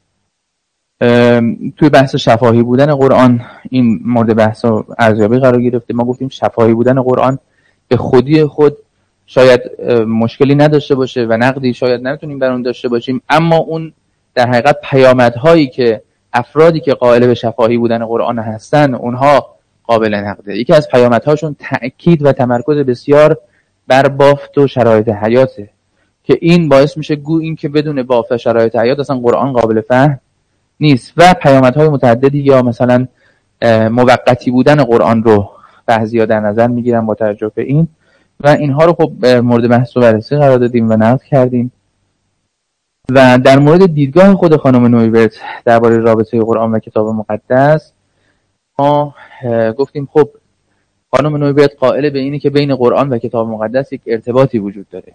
[SPEAKER 4] توی بحث شفاهی بودن قرآن این مورد بحث و ارزیابی قرار گرفته. ما گفتیم شفاهی بودن قرآن به خودی خود شاید مشکلی نداشته باشه و نقدی شاید نمیتونیم بر اون داشته باشیم، اما اون در حقیقت پیامدهایی که افرادی که قائل به شفاهی بودن قرآن هستن اونها قابل نقده. یکی از پیامدهاشون تأکید و تمرکز بسیار بر بافت و شرایط حیاته که این باعث میشه گو این که بدون بافت و شرایط حیات اصلا قرآن قابل فهم نیست، و پیامدهای متعددی یا مثلا موقتی بودن قرآن رو بعضیا در نظر میگیرن با توجه به این و اینها رو خب مورد بحث و بررسی قرار دادیم و نقد کردیم. و در مورد دیدگاه خود خانم نویورت درباره رابطه قرآن و کتاب مقدس ما گفتیم خب خانم نویورت قائل به اینه که بین قرآن و کتاب مقدس یک ارتباطی وجود داره.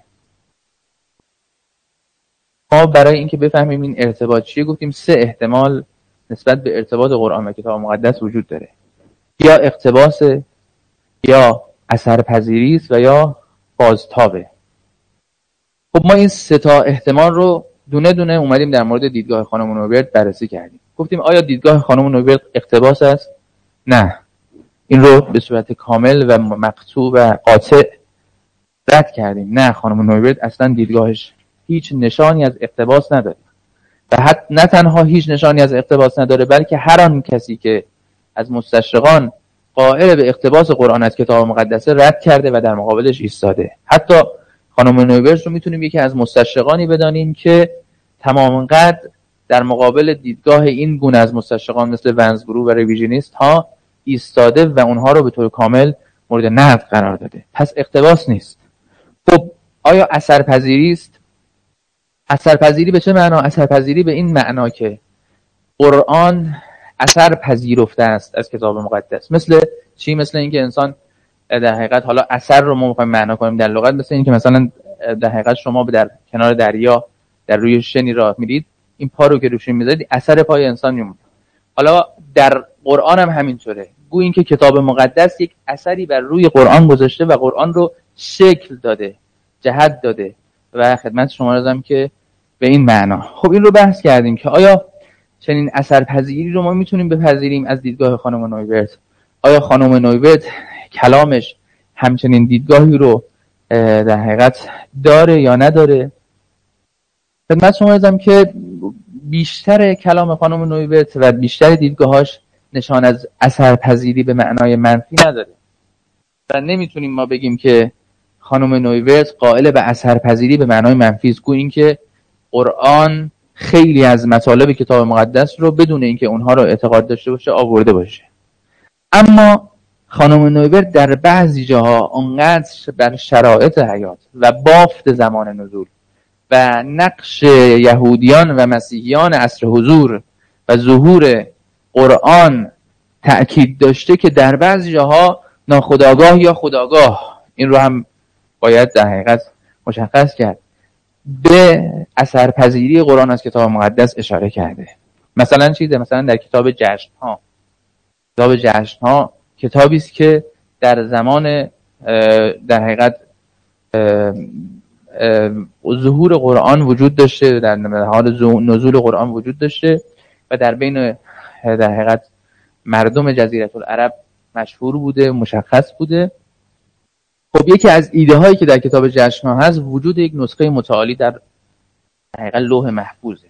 [SPEAKER 4] ما برای اینکه بفهمیم این ارتباط چیه گفتیم 3 احتمال نسبت به ارتباط قرآن و کتاب مقدس وجود داره، یا اقتباس، یا اثرپذیری است و یا بازتابه. خب ما این 3 تا احتمال رو دونه دونه اومدیم در مورد دیدگاه خانم نویورت بررسی کردیم. گفتیم آیا دیدگاه خانم نویورت اقتباس است؟ نه، این رو به صورت کامل و مقطوع و قاطع رد کردیم. نه، خانم نویورت اصلا دیدگاهش هیچ نشانی از اقتباس نداره و حتی نه تنها هیچ نشانی از اقتباس نداره، بلکه هر آن کسی که از مستشرقان قائل به اقتباس قرآن از کتاب مقدس رد کرده و در مقابلش ایستاده. حتی خانم نویورت رو میتونیم یکی از مستشرقانی بدانیم که تمام قد در مقابل دیدگاه این گونه از مستشرقان مثل ونزبرو و ریویژنیست ها ایستاده و اونها رو به طور کامل مورد نقد قرار داده. پس اقتباس نیست. خب آیا اثرپذیری است؟ اثرپذیری به چه معنا؟ اثرپذیری به این معنا که قرآن اثر پذیرفته است از کتاب مقدس. مثل چی؟ مثل اینکه انسان در حقیقت، حالا اثر رو ما می‌خوایم معنا کنیم در لغت، مثل اینکه مثلا در حقیقت شما در کنار دریا در روی شنی راه میرید، این پا رو که روش میذارید اثر پای انسان میمونه. حالا در قرآن هم همینطوره. گویا اینکه کتاب مقدس یک اثری بر روی قرآن گذاشته و قرآن رو شکل داده، جهت داده و خدمت شما رسیدم که به این معنا. خب این رو بحث کردیم که آیا چنین اثرپذیری رو ما میتونیم بپذیریم از دیدگاه خانم نویورت؟ آیا خانم نویورت کلامش همچنین دیدگاهی رو در حقیقت داره یا نداره؟ خدمت شما رسیدم که بیشتر کلام خانم نویورت و بیشتر دیدگاهاش نشان از اثرپذیری به معنای منفی نداره و نمیتونیم ما بگیم که خانم نویورت قائل به اثرپذیری به معنای منفی است. گویا اینکه قرآن خیلی از مطالب کتاب مقدس رو بدون اینکه اونها رو اعتقاد داشته باشه آورده باشه. اما خانم نویورت در بعضی جاها اونقدر بر شرایط حیات و بافت زمان نزول و نقش یهودیان و مسیحیان عصر حضور و ظهور قرآن تأکید داشته که در بعضی جاها ناخودآگاه یا خودآگاه، این رو هم باید در حقیقت مشخص کرد، به اثرپذیری قرآن از کتاب مقدس اشاره کرده. مثلا چیزه؟ مثلا در کتاب جشن‌ها. کتاب جشن‌ها کتابی است که در زمان در حقیقت ظهور قرآن وجود داشته، در حال نزول قرآن وجود داشته و در بین در حقیقت مردم جزیره العرب مشهور بوده، مشخص بوده. خب یکی از ایده هایی که در کتاب جشن‌ها هست وجود یک نسخه متعالی در حقیقت لوح محفوظه.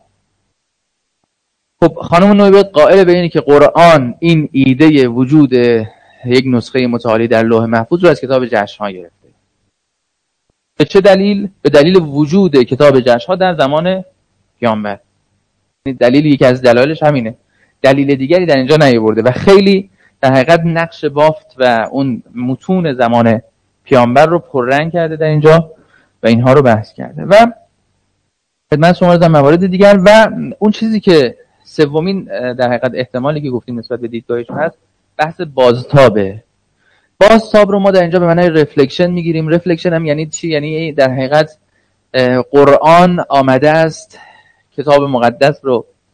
[SPEAKER 4] خب خانم نویورت قائل به اینه که قرآن این ایده وجود یک نسخه متعالی در لوح محفوظ رو از کتاب جشن‌ها گرفته. به چه دلیل؟ به دلیل وجود کتاب جشن‌ها در زمان پیامبر. دلیل یکی از دلایلش همینه. دلیل دیگری در اینجا نیاورده و خیلی در حقیقت نقش بافت و اون متون زمان پیامبر رو پررنگ کرده در اینجا و اینها رو بحث کرده. و خدمت شما رسیدم موارد دیگر و اون چیزی که سومین در حقیقت احتمالی که گفتیم نسبت به دیدگاهشون هست بحث بازتابه. بازتاب رو ما در اینجا به معنای رفلکشن میگیریم. رفلکشن هم یعنی چی؟ یعنی در حقیقت قرآن آمده است کتاب مقدس رو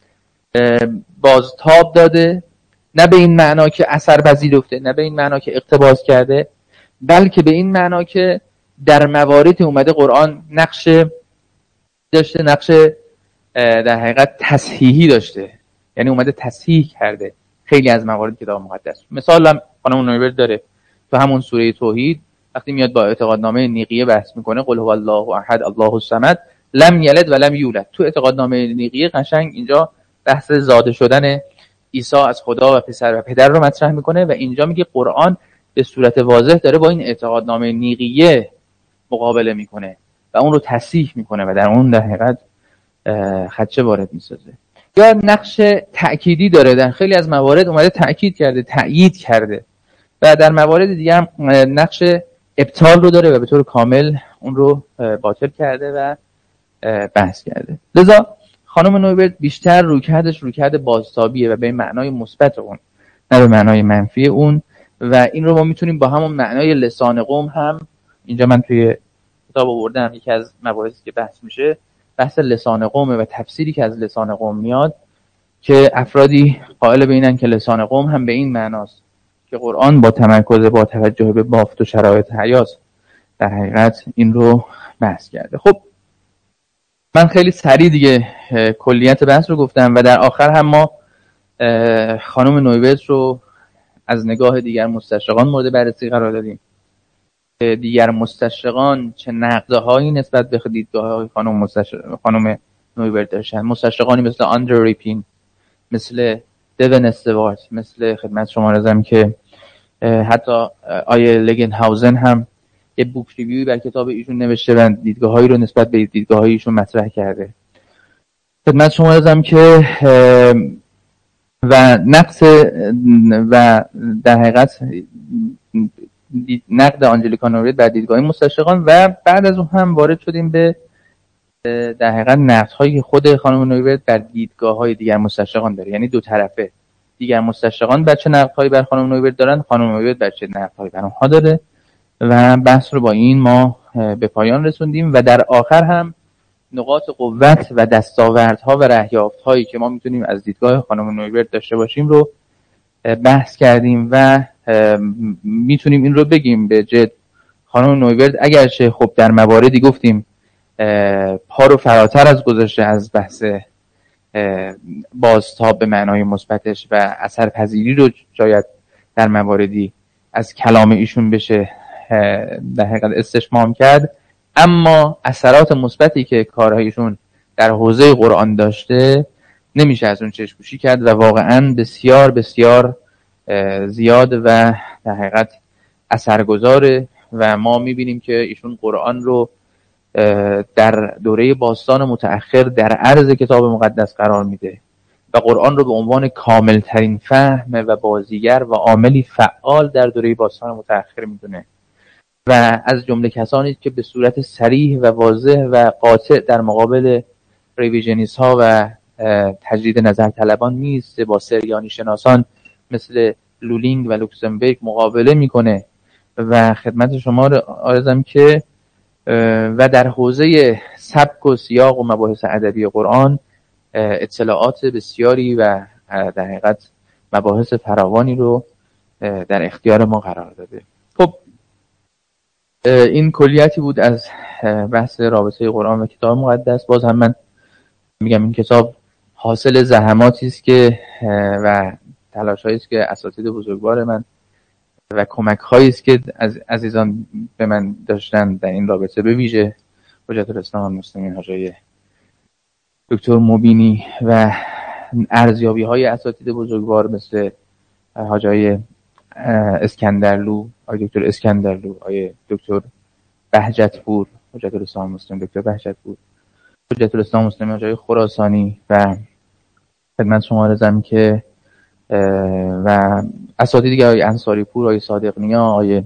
[SPEAKER 4] بازتاب داده، نه به این معنا که اثر پذیرفته، نه به این معنا که اقتباس کرده، بلکه به این معنا که در مواردی اومده قرآن نقش داشته، نقش در حقیقت تصحیحی داشته، یعنی اومده تصحیح کرده خیلی از موارد کتاب مقدس. مثال هم خانم نویبرد داره تو همون سوره توحید وقتی میاد با اعتقادنامه نیقیه بحث میکنه، قل هو الله احد الله الصمد لم یلد و لم یولد. تو اعتقادنامه نیقیه قشنگ اینجا بحث زاده شدن عیسی از خدا و پسر و پدر رو مطرح میکنه و اینجا میگه قرآن به صورت واضح داره با این اعتقادنامه نیقیه مقابله میکنه و اون رو تصحیح میکنه و در اون در حقیقت خدشه وارد میسازه. یا نقش تأکیدی داره، در خیلی از موارد اومده تأکید کرده، تأیید کرده، و در موارد دیگه هم نقش ابطال رو داره و به طور کامل اون رو باطل کرده و بحث کرده. لذا خانم نویبرد بیشتر رویکرد بازتابیه و به معنای مثبت اون، نه به معنای منفی اون، و این رو ما میتونیم با همون معنای لسان قوم هم، اینجا من توی کتاب آوردم یکی از مباحثی که بحث میشه بحث لسان قومه و تفسیری که از لسان قوم میاد که افرادی قائل به اینن که لسان قوم هم به این معناست که قرآن با تمرکز با توجه به بافت و شرایط حیات در حقیقت این رو بحث کرده. خب من خیلی سریع دیگه کلیت بحث رو گفتم و در آخر هم ما خانم نویبرد رو از نگاه دیگر مستشرقان مورد بررسی قرار دادیم. دیگر مستشرقان چه نقدهایی نسبت به دیدگاه‌های خانم نویبرد داشتن. مستشرقانی مثل آندر ریپین، مثل دیون استوارت، مثل خدمت شما رسم که حتی آیه لگن هاوزن هم یه بوک ریویوی بر کتاب ایشون نوشته و دیدگاه‌هایی رو نسبت به دیدگاه‌های ایشون مطرح کرده. خدمت شما رسم که و نقص و در حقیقت نقد آنجلیکا نویبرد بر دیدگاه مستشرقان و بعد از اون هم وارد شدیم به در حقیقت نقدهای خود خانم نویبرد بر دیدگاه‌های دیگر مستشرقان داره، یعنی دو طرفه. دیگر مستشرقان بر چه نقدهایی بر خانم نویبرد دارن، خانم نویبرد بر چه نقدهایی بر اونها داره و بحث رو با این ما به پایان رسوندیم و در آخر هم نقاط قوت و دستاوردها و رهیافت‌هایی که ما میتونیم از دیدگاه خانم نویبرد داشته باشیم رو بحث کردیم و میتونیم این رو بگیم به جد خانم نویبرد اگرچه خب در مواردی گفتیم پا رو فراتر از گذاشته از بحث بازتاب به معنای مثبتش و اثرپذیری رو شاید در مواردی از کلام ایشون بشه در حقیقت استشمام کرد، اما اثرات مثبتی که کارهایشون در حوزه قرآن داشته نمیشه از اون چشم‌پوشی کرد و واقعاً بسیار بسیار زیاد و در حقیقت اثرگذاره و ما میبینیم که ایشون قرآن رو در دوره باستان متأخر در عرض کتاب مقدس قرار میده و قرآن رو به عنوان کاملترین فهم و بازیگر و عاملی فعال در دوره باستان متأخر میدونه و از جمله کسانی که به صورت صریح و واضح و قاطع در مقابل ریویژنیست ها و تجدید نظر طلبان میسته، با سریانی شناسان مثل لولینگ و لوکسمبرگ مقابله میکنه و خدمت شما عرضم که و در حوزه سبک و سیاق و مباحث ادبی قرآن اطلاعات بسیاری و در حقیقت مباحث فراوانی رو در اختیار ما قرار داده. خب این کلیتی بود از بحث رابطه قرآن و کتاب مقدس. باز هم من میگم این کتاب حاصل زحماتی است که و تلاش‌هایی است که اساتید بزرگوار من و کمک‌هایی است که از عزیزان به من داشتن در این رابطه، به ویژه حجت الاسلام المسلمین حاجی دکتر مبینی و ارزیابی‌های اساتید بزرگوار مثل حاجی اسکندرلو، آقای دکتر اسکندرلو، آقای دکتر بهجت‌پور، حجت الاسلام المسلم دکتر بهجت‌پور، حجت الاسلام المسلم حاجی خراسانی و خدمت شما عرضم که و اساتید دیگه آقای انصاری پور، آقای صادق نیا، آقای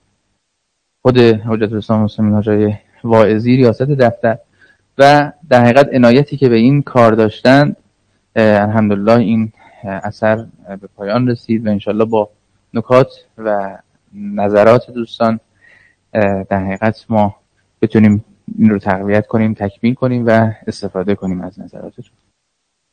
[SPEAKER 4] خود حجت الاسلام المسلمین حاجی واعظی ریاست دفتر و در حقیقت عنایتی که به این کار داشتند، الحمدلله این اثر به پایان رسید و انشالله با نکات و نظرات دوستان در حقیقت ما بتونیم این رو تقویت کنیم، تکمیل کنیم و استفاده کنیم از نظراتشون.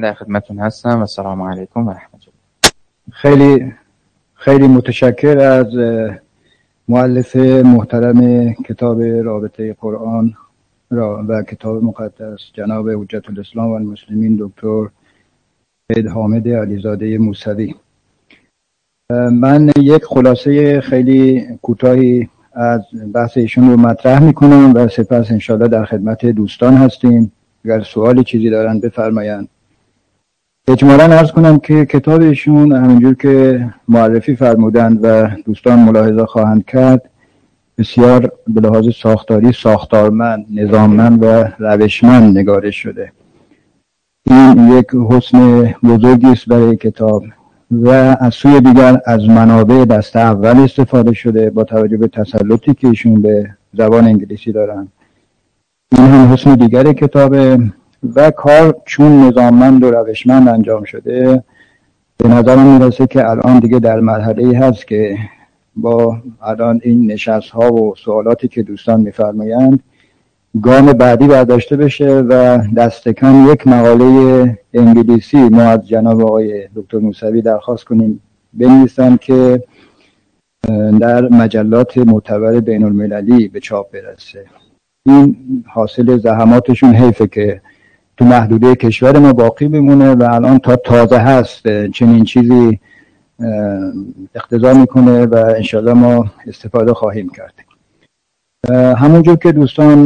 [SPEAKER 4] در خدمتون هستم و سلام علیکم و رحمت
[SPEAKER 2] خیلی خیلی متشکر از مؤلف محترم کتاب رابطه قرآن و کتاب مقدس جناب حجت الاسلام و المسلمین دکتر سید حامد علیزاده موسوی. من یک خلاصه خیلی کوتاهی از بحث ایشون رو مطرح میکنم و سپس انشاءالله در خدمت دوستان هستیم. اگر سوالی چیزی دارن بفرمایند. اجمالاً عرض کنم که کتاب ایشون همینجور که معرفی فرمودند و دوستان ملاحظه خواهند کرد بسیار به لحاظ ساختاری ساختارمند، نظاممند و روشمند نگارش شده. این یک حسن بزرگی است برای کتاب و از سوی دیگر از منابع دسته اول استفاده شده با توجه به تسلطی که ایشون به زبان انگلیسی دارن. این هم حسن دیگر کتابه و کار چون نظاممند و روشمند انجام شده به نظرم میرسه که الان دیگه در مرحله‌ای هست که با الان این نشست‌ها و سوالاتی که دوستان می‌فرمایند گام بعدی برداشته بشه و دست کم یک مقاله انگلیسی ما از جناب آقای دکتر موسوی درخواست کنیم بنویسن که در مجلات معتبر بین المللی به چاپ برسه. این حاصل زحماتشون، حیفه که تو محدوده کشور ما باقی بمونه و الان تا تازه هست چنین چیزی اقتضا میکنه و انشاءالله ما استفاده خواهیم کرد. همونجور که دوستان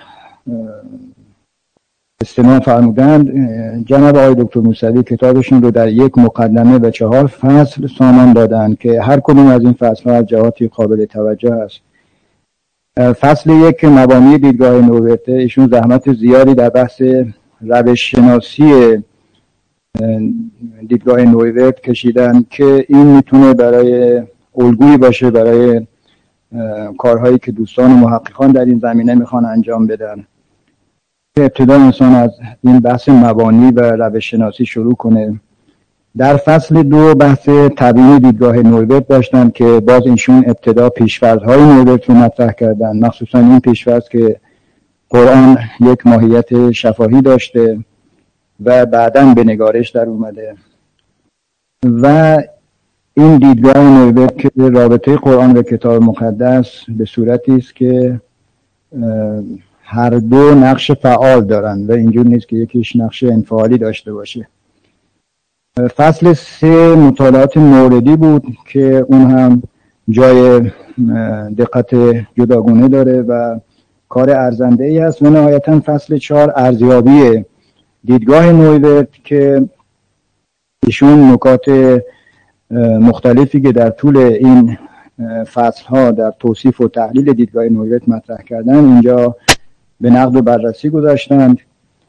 [SPEAKER 2] استماع فرمودند، جناب آقای دکتر موسوی کتابشون رو در یک مقدمه و 4 فصل سامان دادن که هر کدوم از این فصل‌ها از جهاتی قابل توجه است. فصل 1 مبانی دیدگاه نوورته، ایشون زحمت زیادی در بحث روش شناسی دیدگاه نوورت کشیدن که این میتونه برای الگویی باشه برای کارهایی که دوستان و محققان در این زمینه میخوان انجام بدن. ابتدا انسان از این بحث مبانی و روش شناسی شروع کنه. در فصل 2 بحث تبیین دیدگاه نوورت داشتن که باز ایشون ابتدا پیش‌فرض‌های نوورت رو مطرح کردن، مخصوصا این پیش‌فرض که قرآن یک ماهیت شفاهی داشته و بعداً به نگارش در اومده و این دیدگاه نوورت که رابطه قرآن و کتاب مقدس به صورتی است که هر دو نقش فعال دارن و اینجور نیست که یکیش نقش انفعالی داشته باشه. فصل 3 مطالعات موردی بود که اون هم جای دقت جداگانه داره و کار ارزنده ای هست و نهایتا فصل 4 ارزیابی دیدگاه نوورت که ایشون نکات مختلفی که در طول این فصل ها در توصیف و تحلیل دیدگاه نوورت مطرح کردن اینجا به نقد و بررسی گذاشتند.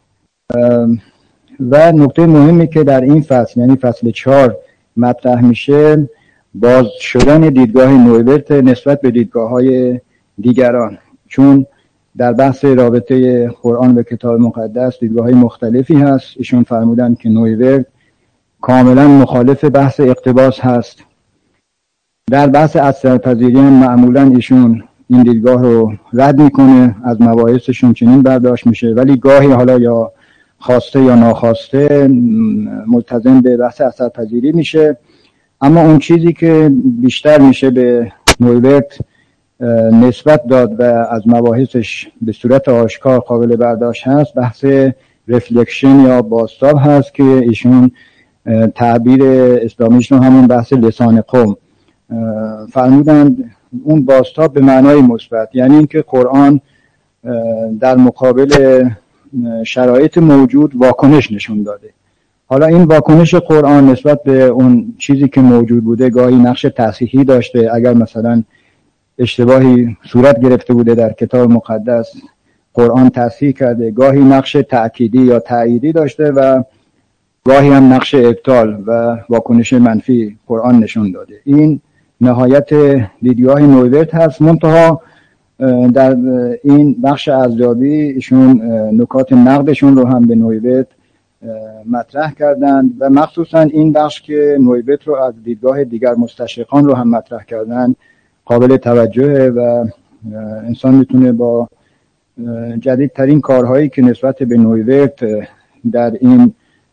[SPEAKER 2] و نکته مهمی که در این فصل یعنی فصل 4 مطرح میشه باز شدن دیدگاه نوورت نسبت به دیدگاه های دیگران، چون در بحث رابطه قرآن و کتاب مقدس دیدگاه های مختلفی هست. ایشون فرمودن که نوورت کاملا مخالف بحث اقتباس هست. در بحث اثرپذیری هم معمولا ایشون این دیدگاه رو رد میکنه، از مباحثشون چنین برداشت میشه، ولی گاهی حالا یا خواسته یا ناخواسته ملتزم به بحث اثرپذیری میشه. اما اون چیزی که بیشتر میشه به نوورت نسبت داد و از مباحثش به صورت آشکار قابل برداشت هست بحث رفلکشن یا بازتاب هست که ایشون تعبیر اسلامیش رو همون بحث لسان قوم فرمودند. اون بازتاب به معنای مثبت یعنی اینکه قرآن در مقابل شرایط موجود واکنش نشون داده. حالا این واکنش قرآن نسبت به اون چیزی که موجود بوده گاهی نقش تصحیحی داشته، اگر مثلا اشتباهی صورت گرفته بوده در کتاب مقدس قرآن تصحیح کرده، گاهی نقش تأکیدی یا تأییدی داشته و گاهی هم نقش ابطال و واکنش منفی قرآن نشون داده. این نهایت دیدگاه نوورت هست. منتها در این بخش ارزیابی ایشون نکات نقدشون رو هم به نوورت مطرح کردند و مخصوصا این بخش که نوورت رو از دیدگاه دیگر مستشرقان رو هم مطرح کردند قابل توجهه و انسان میتونه با جدیدترین کارهایی که نسبت به نوورت در این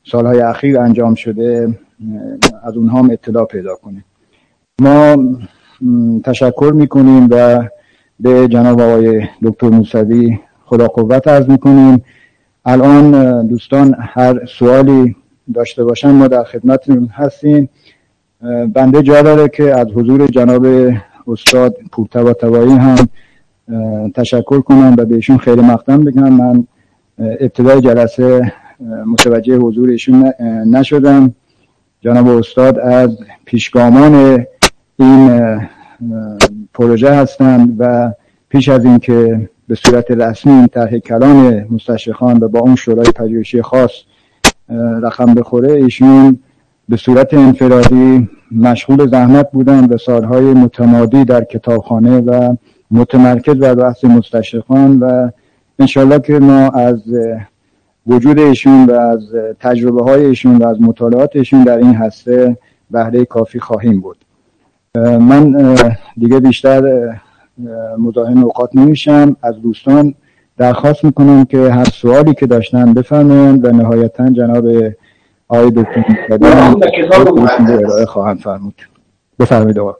[SPEAKER 2] سالهای اخیر انجام شده از اونها هم اطلاع پیدا کنیم. ما تشکر میکنیم و به جناب آقای دکتر موسوی خدا قوت عرض میکنیم. الان دوستان هر سوالی داشته باشن ما در خدمتتون هستیم. بنده جا داره که از حضور جناب استاد پورطباطبایی هم تشکر کنم و بهشون خیلی مقدم بگم. من ابتدای جلسه متوجه حضور ایشون نشدم. جناب استاد از پیشگامان این پروژه هستند و پیش از این که به صورت رسمی این طرح کلان مستشرقان و با اون شورای پژوهشی خاص رقم بخوره، ایشون به صورت انفرادی مشغول زحمت بودن و سالهای متمادی در کتابخانه و متمرکز بر بحث مستشرقان و انشالله که ما از وجود ایشون و از تجربه های ایشون و از مطالعات ایشون در این هسته بهره کافی خواهیم بود. من دیگه بیشتر مزاحم اوقات نمیشم. از دوستان درخواست میکنم که هر سوالی که داشتن بفرمایند و نهایتا جناب آقای دکتر موسوی ارائه خواهند فرمود. بفرمایید آقا.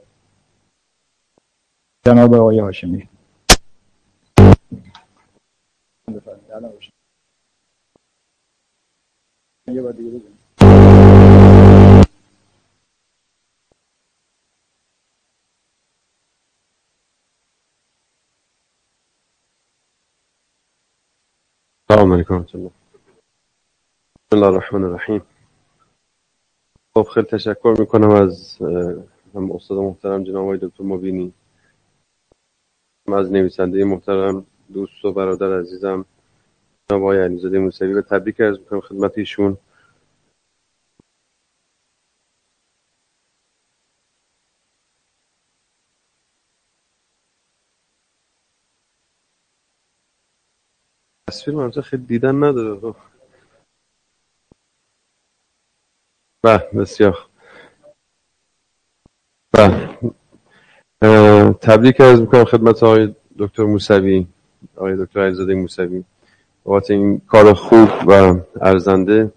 [SPEAKER 2] جناب آقای هاشمی. یه بار دیگه بگم.
[SPEAKER 5] سلام علیکم. بسم الله الرحمن الرحیم. خب خیلی تشکر میکنم از هم استاد محترم جناب آقای دکتر مبینی، از نویسنده محترم دوست و برادر عزیزم جناب آقای علیزاده موسوی و تبریک عرض میکنم خدمت ایشون. تصویر منطقه خیلی دیدن نداره. بسیار تبریک عرض میکنم خدمت آقای دکتر موسوی، آقای دکتر علیزاده موسوی بابت این کار خوب و ارزنده.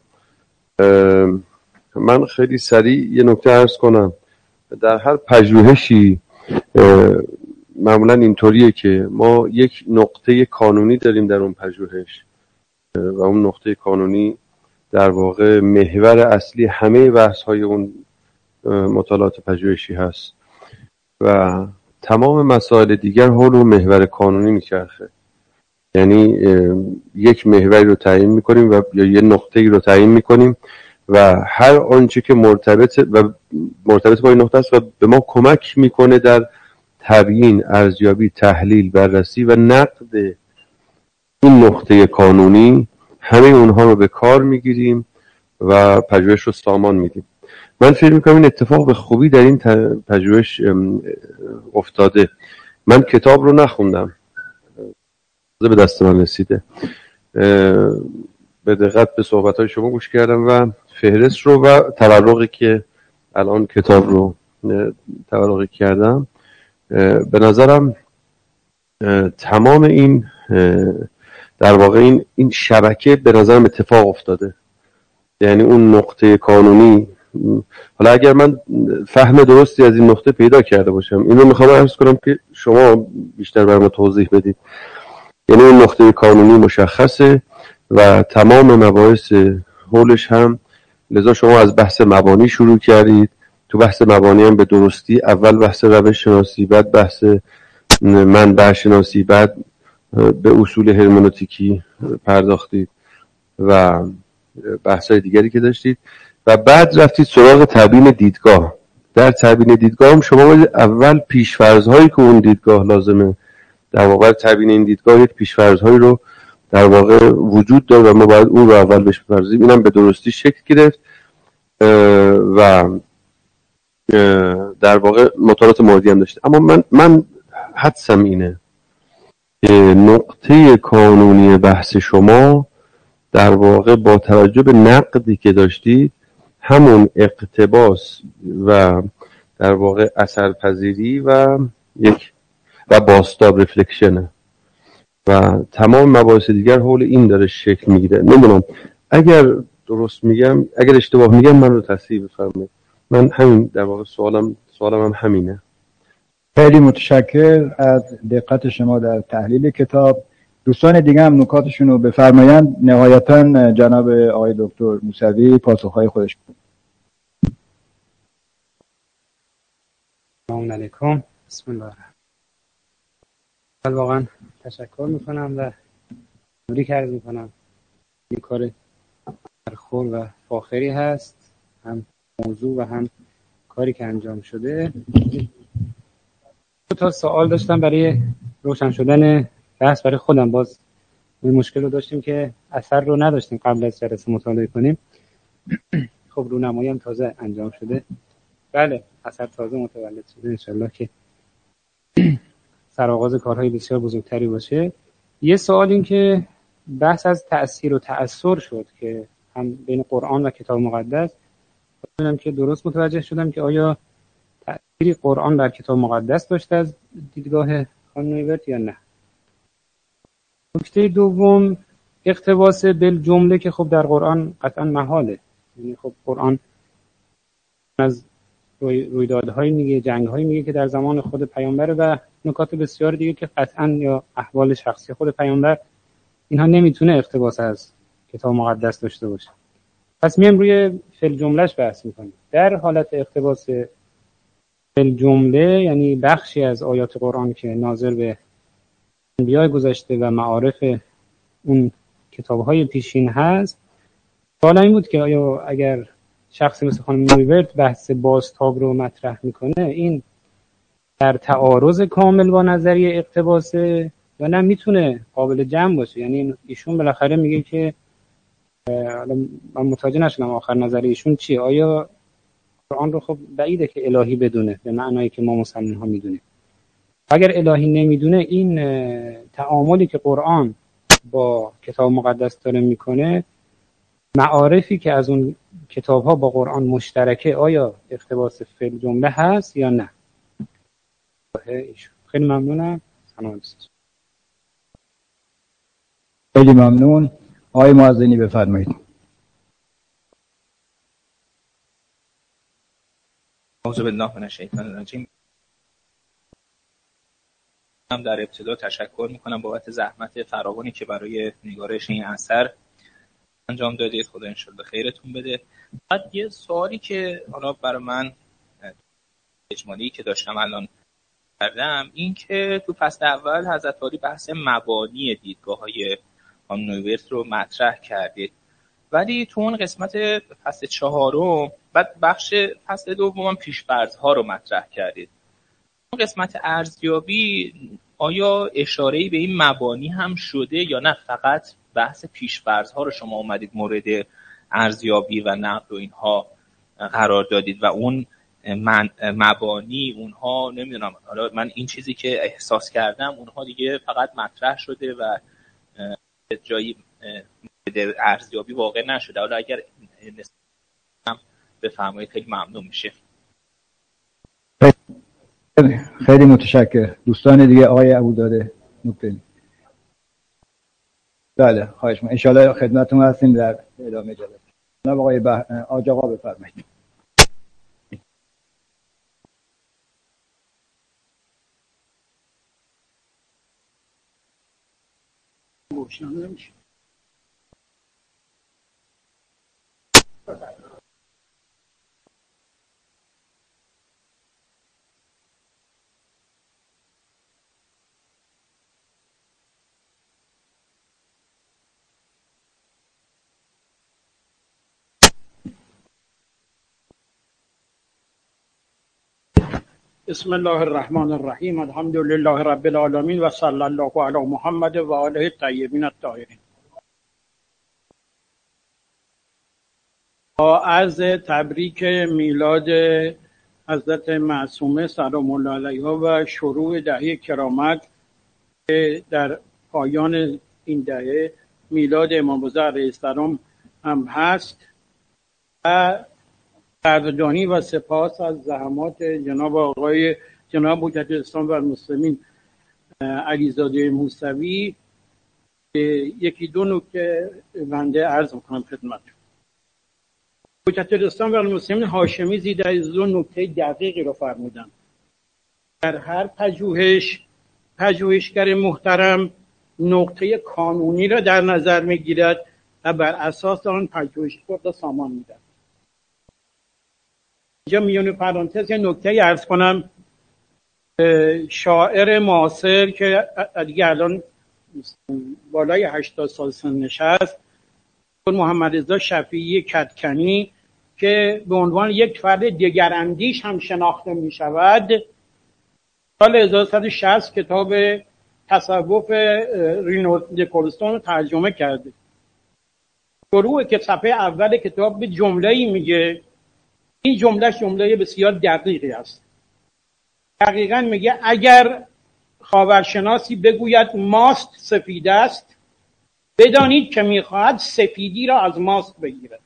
[SPEAKER 5] من خیلی سریع یه نکته عرض کنم. در هر پژوهشی معمولا اینطوریه که ما یک نقطه کانونی داریم در اون پژوهش و اون نقطه کانونی در واقع محور اصلی همه بحث‌های اون مطالعات پژوهشی هست و تمام مسائل دیگر حول اون محور کانونی میچرخه. یعنی یک محوری رو تعیین میکنیم و یا یه نقطه‌ای رو تعیین میکنیم و هر آنچه که مرتبط با این نقطه است و به ما کمک میکنه در تبیین، ارزیابی، تحلیل، بررسی و نقد این نقطه کانونی، همه اونها رو به کار میگیریم و پژوهش رو سامان میدیم. من فکر میکنم این اتفاق به خوبی در این پژوهش افتاده. من کتاب رو نخوندم، به دست من رسیده، به دقت به صحبت‌های شما گوش کردم و فهرست رو و تبرقی که الان کتاب رو تبرقی کردم، به نظرم تمام این در واقع این شبکه به نظرم اتفاق افتاده. یعنی اون نقطه کانونی، حالا اگر من فهم درستی از این نقطه پیدا کرده باشم، اینو میخوام عرض کنم که شما بیشتر برام توضیح بدید. یعنی اون نقطه کانونی مشخصه و تمام مباحث حولش هم، لذا شما از بحث مبانی شروع کردید. تو بحث مبانی هم به درستی اول بحث روش شناسی، بعد بحث منبع شناسی، بعد به اصول هرمنوتیکی پرداختید و بحث‌های دیگری که داشتید و بعد رفتید سراغ تبیین دیدگاه. در تبیین دیدگاه هم شما باید اول پیش‌فرض‌هایی که اون دیدگاه لازمه، در واقع تبیین این دیدگاه یک پیش‌فرض‌هایی رو در واقع وجود داره و ما باید اون رو اول بهش بپردازیم. اینم به درستی شکل گرفت و در واقع مطالعات موردی هم داشته. اما من حدسم اینه که نقطه کانونی بحث شما در واقع با توجه به نقدی که داشتید همون اقتباس و در واقع اثرپذیری و بازتاب رفلکشنه و تمام مباحث دیگر حول این داره شکل میگیره. نمیدونم اگر درست میگم، اگر اشتباه میگم من رو تصحیح بفرمایید. من همین در واقع سوالم هم همینه.
[SPEAKER 2] خیلی متشکر از دقت شما در تحلیل کتاب. دوستان دیگه هم نکاتشون رو بفرمایند. نهایتا جناب آقای دکتر موسوی پاسخهای خودش.
[SPEAKER 6] سلام علیکم. بسم الله الرحمن الرحیم. واقعا تشکر میکنم و تبریک عرض میکنم. این کار برخور و فاخری هست، هم موضوع و هم کاری که انجام شده. دو تا سوال داشتم برای روشن شدن بحث برای خودم. باز این مشکل رو داشتیم که اثر رو نداشتیم قبل از جلسه مطالعه کنیم. خب رونمایی هم تازه انجام شده. بله، اثر تازه متولد شده. انشالله که سرآغاز کارهای بسیار بزرگتری باشه. یه سوال این که بحث از تأثیر و تأثر شد که هم بین قرآن و کتاب مقدس. ببینم که درست متوجه شدم که آیا تأثیری قرآن بر کتاب مقدس داشته از دیدگاه خانم نویورت یا نه. نکته دوم، اقتباس بالجمله که خب در قرآن قطعا محاله. یعنی خب قرآن از رویدادهایی میگه، جنگهایی میگه که در زمان خود پیامبر و نکات بسیار دیگه که قطعا یا احوال شخصی خود پیامبر، اینها نمیتونه اقتباس از کتاب مقدس داشته باشه. پس میم روی فعل جملهش بحث میکنیم. در حالت اقتباس فعل جمله، یعنی بخشی از آیات قرآن که ناظر به انبیاء گذشته و معارف اون کتاب‌های پیشین هست، سوال این بود که آیا اگر شخصی مثل خانم نویورت بحث بازتاب رو مطرح میکنه، این در تعارض کامل با نظریه اقتباسه یا نه میتونه قابل جمع باشه؟ یعنی ایشون بالاخره میگه که من متوجه نشدم آخر نظر ایشون چیه. آیا قرآن رو خب بعیده که الهی بدونه به معنایی که ما مسلمان ها میدونیم؟ اگر الهی نمیدونه، این تعاملی که قرآن با کتاب مقدس داره میکنه، معارفی که از اون کتاب ها با قرآن مشترکه، آیا اقتباس فعل جمله هست یا نه؟ خیلی ممنونم.
[SPEAKER 2] خیلی ممنون. آقای معزنی بفرمایید.
[SPEAKER 7] اعوذ بالله من الشیطان الرجیم. من در ابتدا تشکر میکنم بابت زحمت فراوانی که برای نگارش این اثر انجام دادید. خدا انشالله خیرتون بده. بعد یه سوالی که حالا برای من اجمالی که داشتم الان کردم، این که تو فصل اول حضرت عالی بحث مبانی دیدگاه‌های خانم نویورت رو مطرح کردید، ولی تو اون قسمت فصل 4 بعد بخش فصل 2 پیش‌فرض‌ها رو مطرح کردید. اون قسمت ارزیابی آیا اشاره‌ای به این مبانی هم شده یا نه فقط بحث پیش‌فرض‌ها رو شما اومدید مورد ارزیابی و نقد و اینها قرار دادید و اون مبانی اونها نمیدونم، حالا من این چیزی که احساس کردم اونها دیگه فقط مطرح شده و جایی ارزیابی واقع نشده. حالا اگر بفرمایید خیلی ممنون میشه.
[SPEAKER 2] خیلی متشکر. دوستان دیگه آقای ابوزاده نکته. بله خواهش می‌کنم. ان شاءالله خدمتتون هستیم در ادامه جلسه. جناب آقای آج آقا بفرمایید.
[SPEAKER 8] روشن نمیشه. بسم الله الرحمن الرحیم. الحمد لله رب العالمین و صلی الله علی محمد و آله الطیبین الطاهرین. با عرض تبریک میلاد حضرت معصومه سلام الله علیها و شروع دهه کرامت که در پایان این دهه میلاد امام رضا علیه السلام هم هست، و قدردانی و سپاس از زحمات جناب حجت الاسلام و المسلمین علیزاده موسوی. یکی دو نکته بنده عرض میکنم خدمتتون. حجت الاسلام و المسلمین هاشمی زیدعزیزی نکته دقیقی رو فرمودن. در هر پژوهشگر محترم نقطه کانونی را در نظر میگیرد و بر اساس آن پژوهش خود را سامان میدهد. اینجا میون پرانتز یه نکته عرض کنم. شاعر معاصر که دیگه الان بالای 80 سال سنش هست، محمد رضا شفیعی کدکنی، که به عنوان یک فرد دگراندیش هم شناخته می شود، سال 1160 کتاب تصوف رینالد کولستون رو ترجمه کرده. شروع که صفحه اول کتاب به جمله‌ای میگه، این جمله بسیار دقیقی است. دقیقاً میگه اگر خاورشناسی بگوید ماست سفید است، بدانید که میخواهد سفیدی را از ماست بگیرد.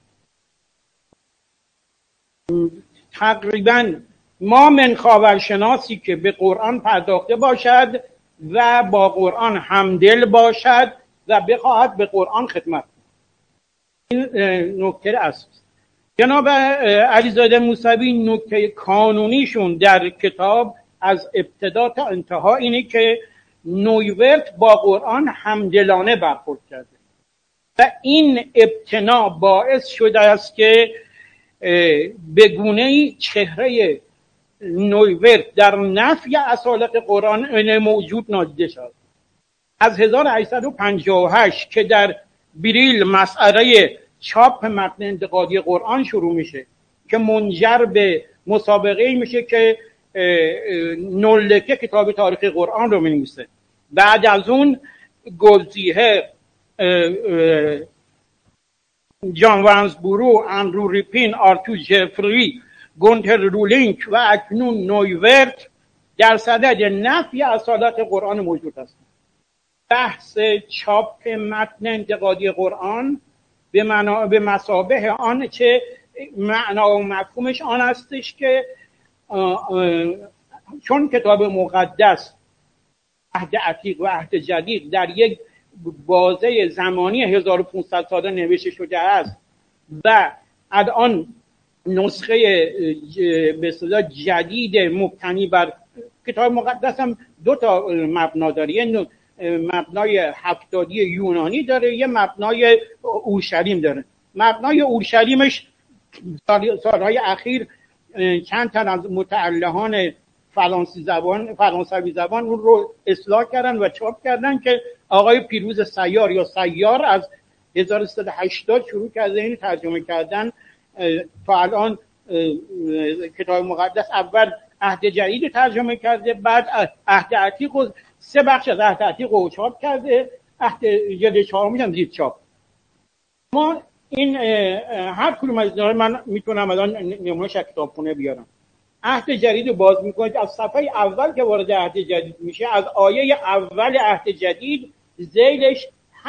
[SPEAKER 8] تقریباً ما من خاورشناسی که به قرآن پرداخته باشد و با قرآن همدل باشد و بخواهد به قرآن خدمت. این نکته است. جناب علیزاده موسوی نکته کانونیشون در کتاب از ابتدا تا انتها اینه که نویورت با قرآن همدلانه برخورد کرده و این ابتنا باعث شده است که به گونه‌ای چهره نویورت در نفی اصالت قرآن موجود نادیده شد. از 1858 که در بریل مسئله چاپ متن انتقادی قرآن شروع میشه که منجر به مسابقه میشه که نولکه کتاب تاریخ قرآن رو مینویسه. بعد از اون گلزیه، جان وانسبورو، اندرو ریپین، آرتور جفری، گونتر رولینک و اکنون نویورت در صدد نفی اصالت قرآن موجود است. بحث چاپ متن انتقادی قرآن به مثابه آن چه معنا و مفهومش آن استش که چون کتاب مقدس عهد عتیق و عهد جدید در یک بازه زمانی 1500 ساله نوشته شده است و الان نسخه به اصطلاح جدید مبتنی بر کتاب مقدس هم دو تا مبنا داره، یه مبنای هفتادی یونانی داره، یه مبنای اورشلیم داره. مبنای اورشلیمش سالهای اخیر چند تن از متعلهان فرانسوی زبان اون رو اصلاح کردن و چاپ کردن که آقای پیروز سیار یا سیار از 1380 شروع کرده این ترجمه کردن. تا الان کتاب مقدس اول عهد جدید ترجمه کرده، بعد عهد عتیق، سه بخش از عهد عتیق رو چاپ کرده، عهد جدید چهارمیش هم زیر چاپ. ما این هر کدوم از اینا من میتونم الان نمونهش از کتابخونه بیارم. عهد جدید رو باز میکنید، از صفحه اول که وارد عهد جدید میشه، از آیه اول عهد جدید ذیلش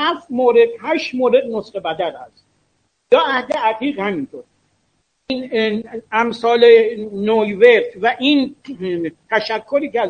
[SPEAKER 8] 8 مورد نسخه بدل هست، یا عهد عتیق همینطور. این امثال نویورت و این تشکلی که از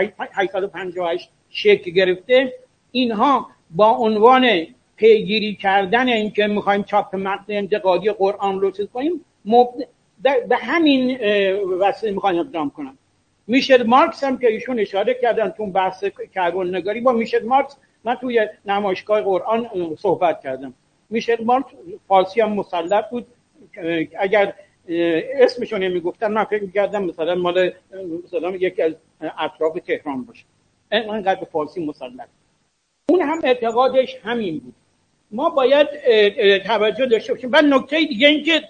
[SPEAKER 8] 1858 شکل گرفته، اینها با عنوان پیگیری کردن این که میخوایم چاپ متن انتقادی قرآن رو چیز کنیم به همین وسیله میخوایم اقدام کنم. میشل مارکس هم که ایشون اشاره کردن تو بحث کربن نگاری، با میشل مارکس من توی نمایشگاه قرآن صحبت کردم. میشل مارکس فارسی هم مسلط بود، اگر اسمشو نمیگفتن من فکر میکردم مثلا مال یکی از اطراف تهران باشه، انقدر فارسی مسلط. اون هم اعتقادش همین بود. ما باید توجه داشته باشیم. و نکته دیگه این که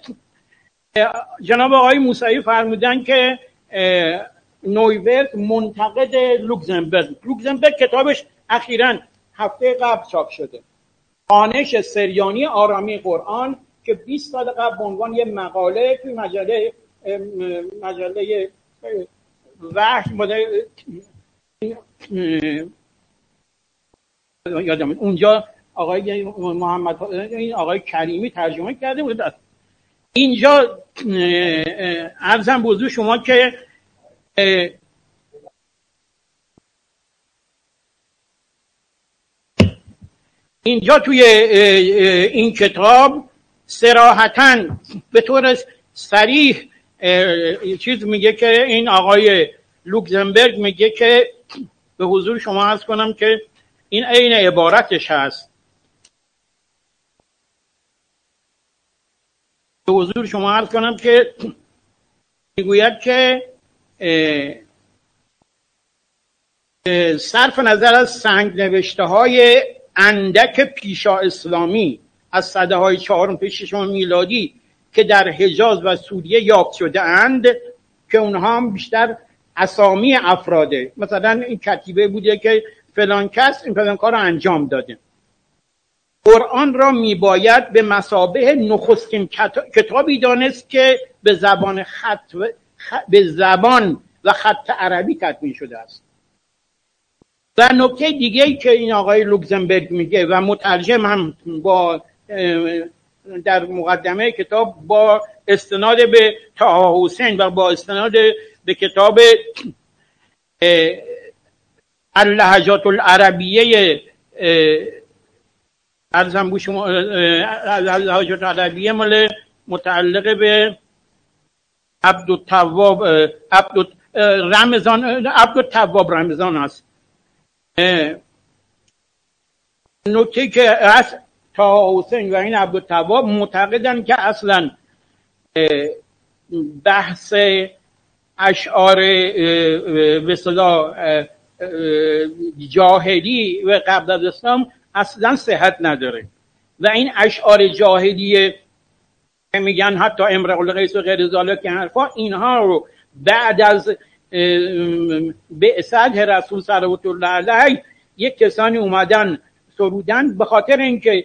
[SPEAKER 8] جناب آقای موسوی فرمودن که نویورت منتقد لوکزمبرگ کتابش اخیراً هفته قبل چاپ شده، خوانش سریانی آرامی قرآن، که 20 سال قبل به عنوان یه مقاله توی مجله وحی یادم اونجا آقای محمد آقای کریمی ترجمه کرده بود. اینجا عرضم به حضور شما که اینجا توی این کتاب صراحتاً به طور صریح چیز میگه که این آقای لوکزمبرگ میگه که به حضور شما عرض کنم که این عین عبارتش هست. به حضور شما عرض کنم که میگوید که صرف نظر از سنگ نوشته های اندک پیشا اسلامی از سده های 4 تا 6 میلادی که در حجاز و سوریه یافت شده اند که اونها هم بیشتر اسامی افراده، مثلا این کتیبه بوده که فلان کس این فلان کار رو انجام داده. قرآن را میباید به مثابه نخستین کتابی دانست که به زبان و خط عربی تدوین شده است. و نکته دیگه که این آقای لوکزمبرگ میگه و مترجم هم با در مقدمه کتاب با استناد به طه حسین و با استناد به کتاب اللهجات العربیه ارزم بو شما اللهجات العربیه مال متعلق به عبدالتواب رمضان است. نکته که از طه حسین و این عبدالتواب معتقدن که اصلا بحث اشعار به اصطلاح جاهلی و قبل از اسلام اصلا صحت نداره و این اشعار جاهلی میگن حتی امرؤ القیس و غیر ذالک حرفا، اینها رو بعد از بعثت رسول صلوات الله علیه یک کسانی اومدن سرودن، به خاطر اینکه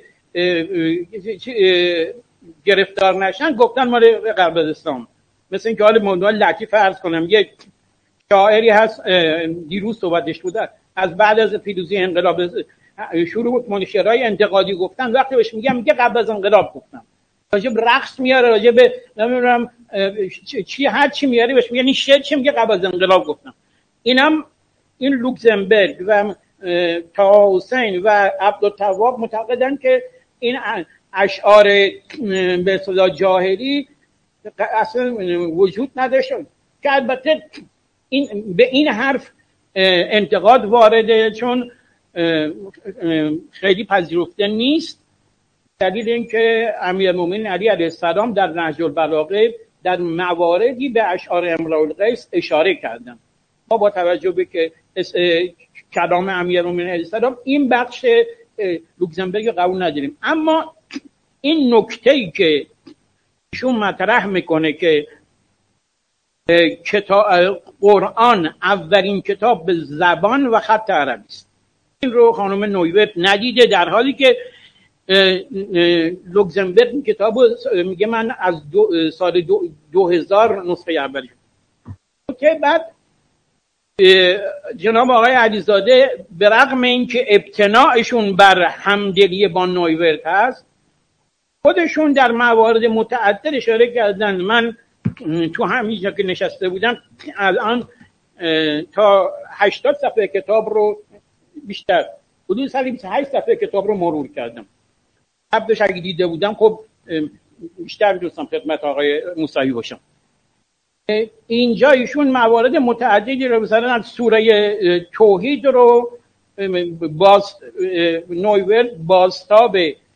[SPEAKER 8] گرفتار نشن گفتن ما قبل از اسلام. مثل اینکه حال موضوع لطیف عرض کنم، یک شاعری هست دیروز صحبتش بوده، از بعد از پیروزی انقلاب شروع منشرای انتقادی گفتن، وقتی بهش میگه قبل از انقلاب گفتم، راجب رقص میاره، راجب نمیدونم چی هر چی میاره بهش میگه این شعر چی میگه قبل از انقلاب گفتم. اینم این لوکزمبرگ و طه حسین و عبدالتواب معتقدن که این اشعار به اصطلاح جاهلی اصلا وجود نداشت، که البته به این حرف انتقاد وارده چون خیلی پذیرفته نیست. دلیل اینکه امیرالمومنین علی علیه السلام در نهج البلاغه در مواردی به اشعار امرؤ القیس اشاره کردن. ما با توجه به که کلام امیرالمومنین علیه السلام این بخش لوکزمبرگ قبول نداریم، اما این نکته‌ای که ایشون مطرح میکنه که قرآن اولین کتاب به زبان و خط عربی است، این رو خانم نویورت ندیده، در حالی که لوکزمبرگ این کتاب میگه من از سال 2000 نسخه اولی. که بعد جناب آقای علیزاده به رغم اینکه ابتناعشون بر همدلی با نویورت هست، خودشون در موارد متعدد اشاره کردن. من تو همینجا که نشسته بودم الان تا 80 صفحه کتاب رو بیشتر حدود 128 صفحه کتاب رو مرور کردم. قبلش اگه دیده بودم خب بیشتر می‌دونستم خدمت آقای موسوی باشم. اینجا ایشون موارد متعددی رو مثلا از سوره توحید رو نویورت بازتاب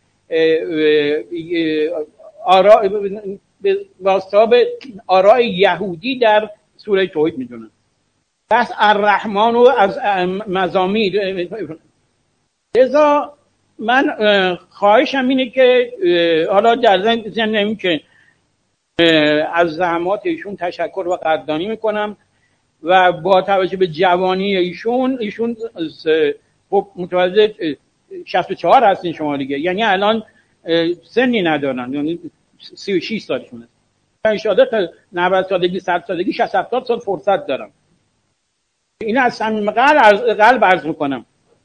[SPEAKER 8] آراء یهودی در سوره توحید میدونن. بس الرحمن و از مزامیر. لذا من خواهشم اینه که حالا در ضمن این که از زحمات ایشون تشکر و قدردانی میکنم و با توجه به جوانی ایشون خب متولد 64 هستین شما دیگه، یعنی الان سنی ندارن، یعنی 36 سالشون است. ان شاءالله تا 90 سالگی 100 سالگی 60 70 سال فرصت دارم. این از صمیم قلب عرض میکنم.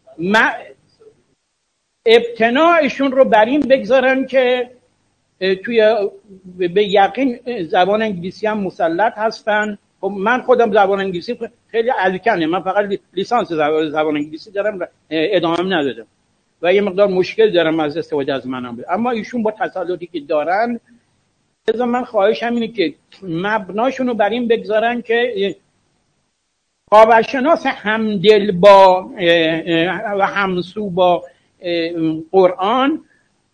[SPEAKER 8] ابتناعشون رو بر این بگذارن که توی به یقین زبان انگلیسی هم مسلط هستن. خب من خودم زبان انگلیسی خیلی الکنه، من فقط لیسانس زبان انگلیسی دارم، ادامه ندادم. و یه مقدار مشکل دارم از استفاده از منابع، اما ایشون با تسلطی که دارن، لذا من خواهشم اینه که مبناشون رو بر این بگذارن که قابلشناس همدل با و همسو با قرآن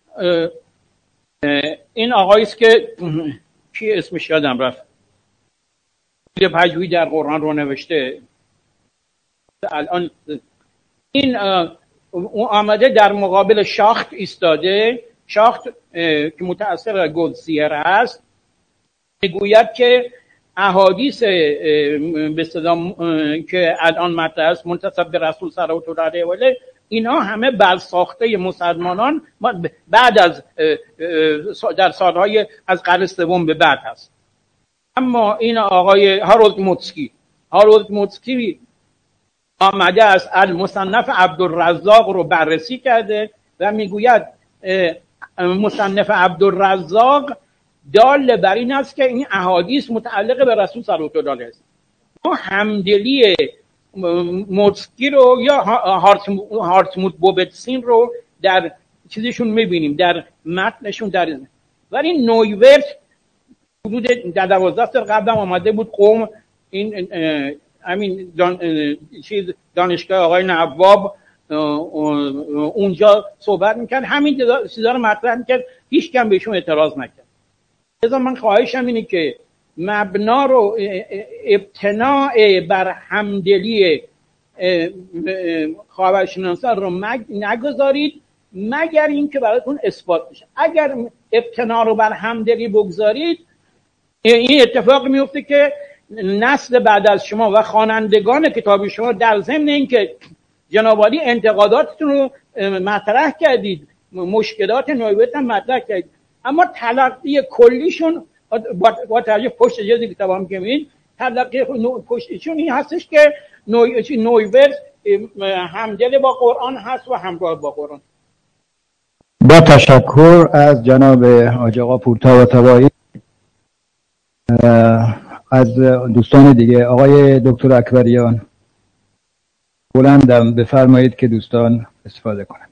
[SPEAKER 8] این آقاییست که کی اسمش یادم رفت، پژوهی در قرآن رو نوشته، الان این آمده در مقابل شاخت ایستاده. شاخت که متأثر گلدسیر هست میگوید که احادیث به اصطلاح که الان مطرح است منتسب به رسول صلی الله علیه و آله، اینا همه برساخته مسلمانان بعد از در سالهای از قرن سوم به بعد هست. اما این آقای هارولد موتسکی آمده از المصنف عبدالرزاق رو بررسی کرده و میگوید مصنف عبدالرزاق دال بر این است که این احادیث متعلق به رسول صلی الله علیه و آله است. ما همدلی موتسکی رو یا هارتموت بوبتسین رو در چیزشون میبینیم، در متنشون، ولی نویورت حدود 12 سال قبل آمده بود قم، این همین دانشگاه آقای نواب اونجا صحبت میکرد، همین چیزا رو مطرح میکرد، هیچ کم بهشون اعتراض نکرد. لذا من خواهشم اینه که مبنا رو ابتناء بر همدلی خاورشناسان رو نگذارید مگر اینکه براتون اثبات بشه. اگر ابتنا رو بر همدلی بگذارید، این اتفاق میفته که نسل بعد از شما و خوانندگان کتاب شما در ضمن اینکه جناب عالی انتقاداتتون رو مطرح کردید، مشکلات نویورت هم مطرح کردید، اما تلقی کلیشون با توجه پشت جلد کتاب هم که می‌بینید، تلقی پشتشون این هستش که نویورت همدل با قرآن هست و همراه با قرآن.
[SPEAKER 2] با تشکر از جناب حاج آقا پورطباطبایی. از دوستان دیگه آقای دکتر اکبریان بلندم بفرمایید که دوستان استفاده کنند.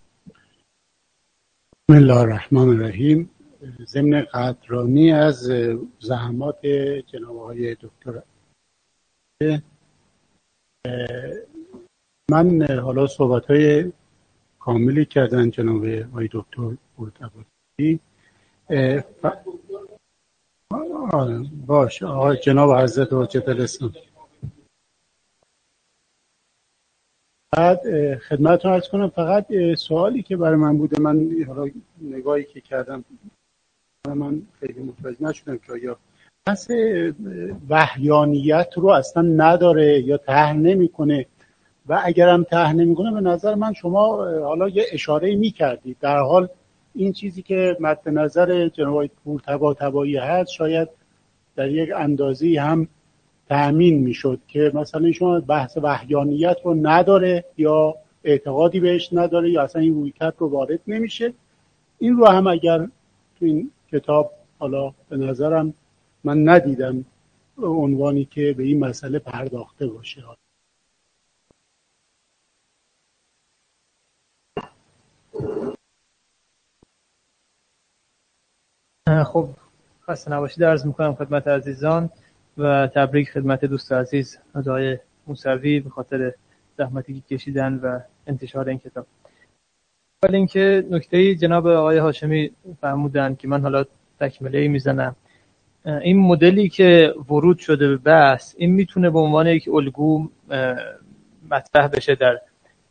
[SPEAKER 9] بسم الله الرحمن الرحیم. ضمن قدردانی از زحمات جناب آقای دکتر، من حالا صحبت‌های کاملی کردن جناب آقای دکتر پورطباطبایی. باشه آقای جناب حضرت حجت الاسلام. بعد خدمتتون عرض کنم، فقط سوالی که برای من بوده، من حالا نگاهی که کردم من خیلی متوجه نشدم که آیا بحث وحیانیت رو اصلا نداره یا طرح نمیکنه، و اگرم طرح نمیکنه به نظر من شما حالا یه اشاره میکردید، در حال این چیزی که مد نظر جناب پورطباطبایی هست شاید در یک اندازه‌ای هم تأمین میشد که مثلا شما بحث وحیانیت رو نداره یا اعتقادی بهش نداره یا اصلا این رویکرد رو وارد نمیشه. این رو هم اگر تو این کتاب حالا به نظرم من ندیدم عنوانی که به این مسئله پرداخته باشه.
[SPEAKER 10] خب خسته نباشید عرض میکنم خدمت عزیزان و تبریک خدمت دوست عزیز آقای موسوی به خاطر زحمتی که کشیدن و انتشار این کتاب. ولی اینکه نکته جناب آقای هاشمی فرمودن که من حالا تکمله میزنم، این مدلی که ورود شده به بحث، این میتونه به عنوان یک الگو مطرح بشه در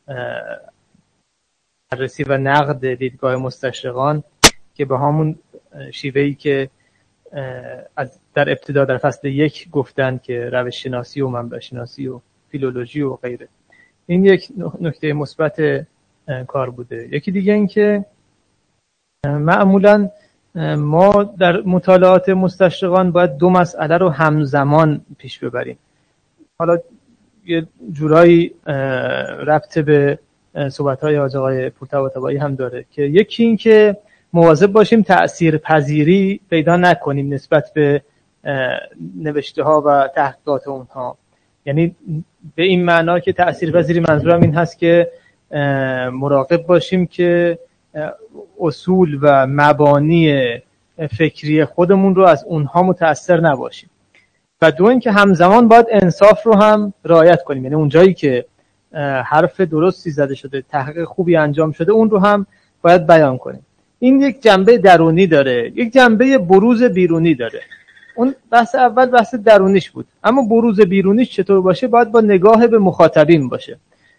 [SPEAKER 10] بررسی و نقد دیدگاه مستشرقان که به همون شیوهی که در ابتدا در فصل 1 گفتن که روش شناسی و منبع شناسی و فیلولوژی و غیره، این یک نکته مثبت کار بوده. یکی دیگه این که معمولاً ما در مطالعات مستشرقان باید دو مسئله رو همزمان پیش ببریم. حالا یه جورایی ربط به صحبت‌های آقای پورطباطبایی هم داره که یکی این که مواظب باشیم تأثیر پذیری پیدا نکنیم نسبت به نوشته ها و تحقیقات اونها، یعنی به این معنا که تأثیر پذیری منظورم این هست که مراقب باشیم که اصول و مبانی فکری خودمون رو از اونها متأثر نباشیم. و دو اینکه همزمان باید انصاف رو هم رعایت کنیم، یعنی اون جایی که حرف درستی زده شده، تحقیق خوبی انجام شده، اون رو هم باید بیان کنیم. این یک جنبه درونی داره، یک جنبه بروز بیرونی داره. اون بحث اول بحث درونیش بود، اما بروز بیرونیش چطور باشه؟ باید با نگاه به مخاطبین باشه.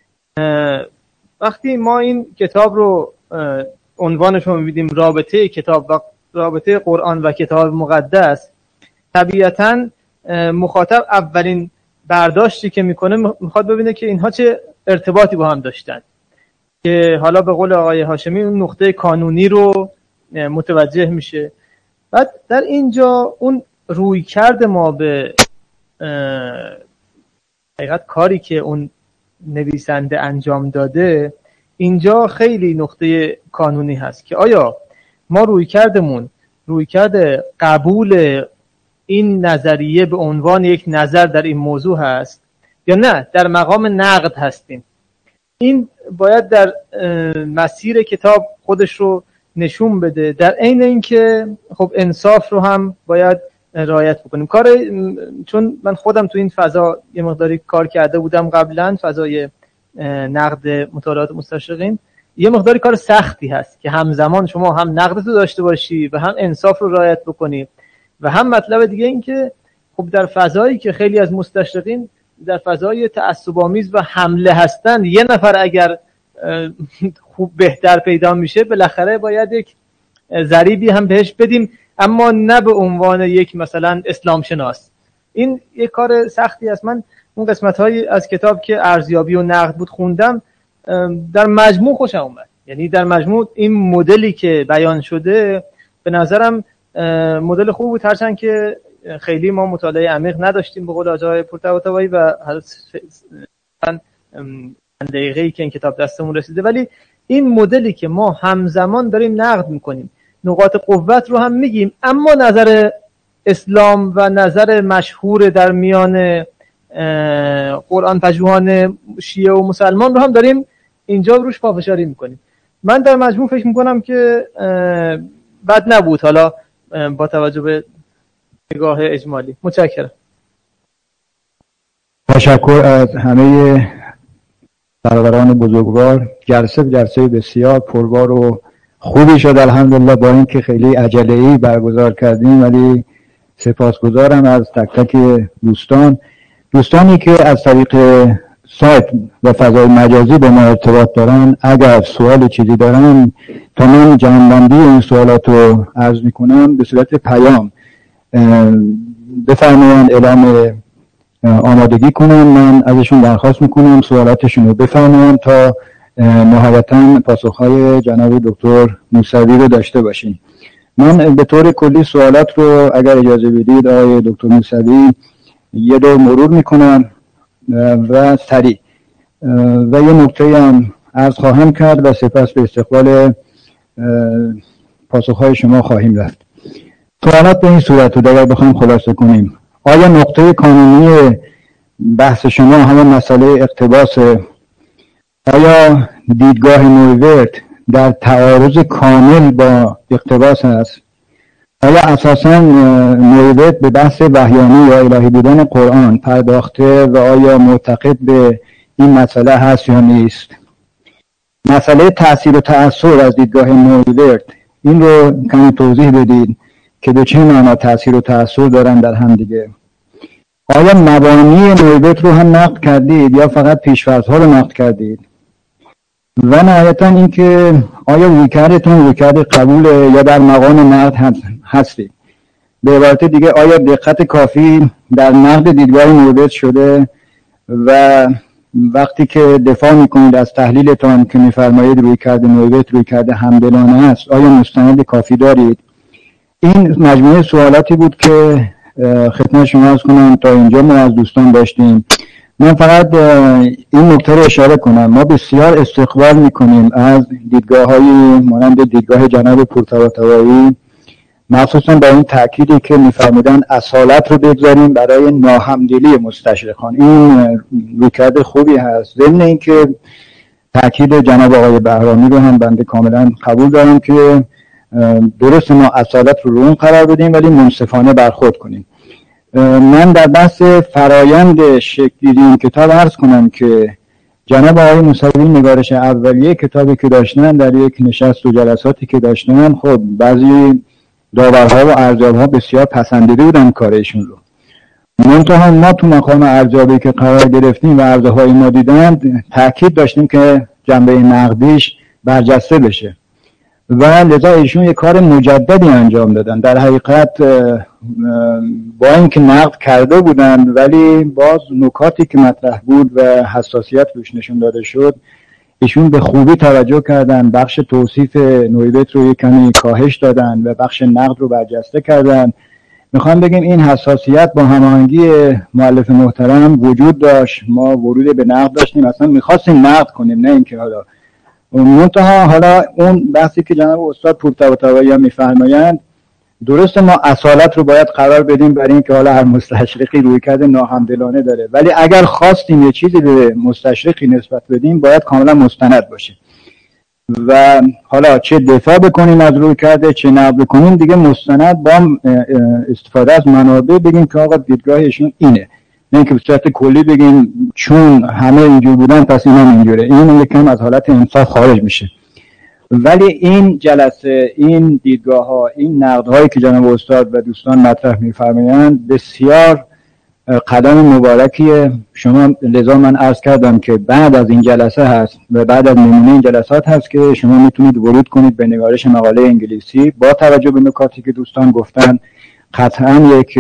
[SPEAKER 10] وقتی ما این کتاب رو عنوانش رو می‌بینیم رابطه کتاب و رابطه قرآن و کتاب مقدس، طبیعتاً مخاطب اولین برداشتی که میکنه میخواد ببینه که اینها چه ارتباطی با هم داشتن، که حالا به قول آقای هاشمی اون نقطه کانونی رو متوجه میشه. بعد در اینجا اون رویکرد ما به حقیقت کاری که اون نویسنده انجام داده، اینجا خیلی نقطه کانونی هست که آیا ما رویکرد قبول این نظریه به عنوان یک نظر در این موضوع هست یا نه در مقام نقد هستیم. این باید در مسیر کتاب خودش رو نشون بده، در عین اینکه خب انصاف رو هم باید رعایت بکنیم. چون من خودم تو این فضا یه مقداری کار کرده بودم قبلا، فضای نقد مطالعات مستشرقین، یه مقداری کار سختی هست که همزمان شما هم نقد رو داشته باشی و هم انصاف رو رعایت بکنی. و هم مطلب دیگه این که خب در فضایی که خیلی از مستشرقین در فضای تعصب‌آمیز و حمله هستن، یه نفر اگر خوب بهتر پیدا میشه بالاخره باید یک ضریبی هم بهش بدیم، اما نه به عنوان یک مثلا اسلام شناس. این یک کار سختی است. من اون قسمت‌هایی از کتاب که ارزیابی و نقد بود خوندم، در مجموع خوشم اومد. یعنی در مجموع این مدلی که بیان شده به نظرم مدل خوب بود، هرچند که خیلی ما مطالعه عمیق نداشتیم به قول آقای پورطباطبایی و دقیقه‌ای که این کتاب دستمون رسیده، ولی این مدلی که ما همزمان داریم نقد میکنیم، نقاط قوت رو هم میگیم، اما نظر اسلام و نظر مشهور در میان قرآن پژوهان شیعه و مسلمان رو هم داریم اینجا روش پافشاری میکنیم. من در مجموع فکر میکنم که بد نبود، حالا با توجه به نگاه اجمالی. متشکرم.
[SPEAKER 2] تشکر از همه برادران بزرگوار. جلسه بسیار پربار و خوبی شد الحمدلله، با اینکه خیلی عجله‌ای برگزار کردیم، ولی سپاسگزارم از تک تک دوستانی که از طریق سایت و فضای مجازی به ما ارتباط دارن. اگر سوال چیزی دارن تا من جمع‌بندی این سوالات رو عرض میکنم به صورت پیام بفرمایند، اعلام آمادگی کنم، من ازشون درخواست میکنم سوالاتشون رو بفرمایند تا نهایتاً پاسخهای جناب دکتر موسوی رو داشته باشیم. من به طور کلی سوالات رو اگر اجازه بدید آقای دکتر موسوی یه دور مرور میکنم و سریع و یه نکته هم عرض خواهم کرد و سپس به استقبال پاسخهای شما خواهیم رفت. سوالات به این صورت رو اگر بخوایم خلاصه کنیم: آیا نقطه کانونی بحث شما همه مسئله اقتباس؟ آیا دیدگاه نویورت در تعارض کامل با اقتباس است؟ آیا اساساً نویورت به بحث وحیانی یا الهی بودن قرآن پرداخته و آیا معتقد به این مسئله هست یا نیست؟ مسئله تأثیر و تأثیر از دیدگاه نویورت، این رو کمی توضیح بدید که به چه معنا تأثیر و تأثیر دارن در هم دیگه. آیا مبانی نویورت رو هم نقد کردید یا فقط پیش‌فرض‌ها رو نقد کردید؟ و نهایتاً اینکه آیا رویکردتون رویکرد قبول یا در مقام نقد هستید؟ به عبارت دیگه آیا دقت کافی در نقد دیدگاه نویورت شده و وقتی که دفاع میکنید از تحلیلتان که میفرمایید رویکرد نویورت رویکرد همدلانه است، آیا مستند کافی دارید؟ این مجموعه سوالاتی بود که خدمت شما عرض کنم تا اینجا ما از دوستان داشتیم. من فقط این نکته رو اشاره کنم، ما بسیار استقبال میکنیم از دیدگاه‌های مانند دیدگاه جناب پورطباطبایی، مخصوصا با این تأکیدی که میفرمودن اصالت رو بگذاریم برای ناهمدلی مستشرقان. این رویکرد خوبی هست. ضمن اینکه تاکید جناب آقای بهرامی رو هم بنده کاملا قبول دارم که درست ما اصالت رو اون قرار بدیم ولی منصفانه برخورد کنیم. من در بحث فرایند شکل‌گیری این کتاب عرض کنم که جناب آقای موسوی نگارش اولیه کتابی که داشتن در یک نشست و جلساتی که داشتن، خب بعضی داورها و ارزیابها بسیار پسندیده بودن کارشون رو. منتها ما تو مقام ارزیابی که قرار گرفتیم و عرضه‌های ما دیدن تاکید داشتیم که جنبه نقدیش برجسته بشه و لذا ایشون یک کار مجددی انجام دادن. در حقیقت با اینکه نقد کرده بودن ولی باز نکاتی که مطرح بود و حساسیت روش نشون داده شد ایشون به خوبی توجه کردن، بخش توصیف نویبت رو یک کمی کاهش دادن و بخش نقد رو برجسته کردن. میخوام بگیم این حساسیت با هماهنگی مؤلف محترم وجود داشت. ما ورود به نقد داشتیم، اصلا میخواستیم نقد کنیم، نه اینکه حالا اون بحثی که جناب استاد پورطباطبایی هم میفرمایند درست ما اصالت رو باید قرار بدیم برای اینکه حالا هر مستشرقی رویکرد ناهمدلانه داره، ولی اگر خواستیم یه چیزی به مستشرقی نسبت بدیم باید کاملا مستند باشه و حالا چه دفاع بکنیم از رویکرد چه نقد بکنیم دیگه مستند با استفاده از منابع بگیم که آقا دیدگاهشون اینه، نه اینکه به صورت کلی بگیم چون همه اینجور بودن پس این هم اینجوره. این یکم از حالت انصاف خارج میشه. ولی این جلسه، این دیدگاه ها، این نقد هایی که جناب استاد و دوستان مطرح میفرمایند بسیار قدم مبارکیه. شما لذا من عرض کردم که بعد از این جلسه هست و بعد از نمونه این جلسات هست که شما میتونید ورود کنید به نگارش مقاله انگلیسی با توجه به نکاتی که دوستان گفتن. قطعا یک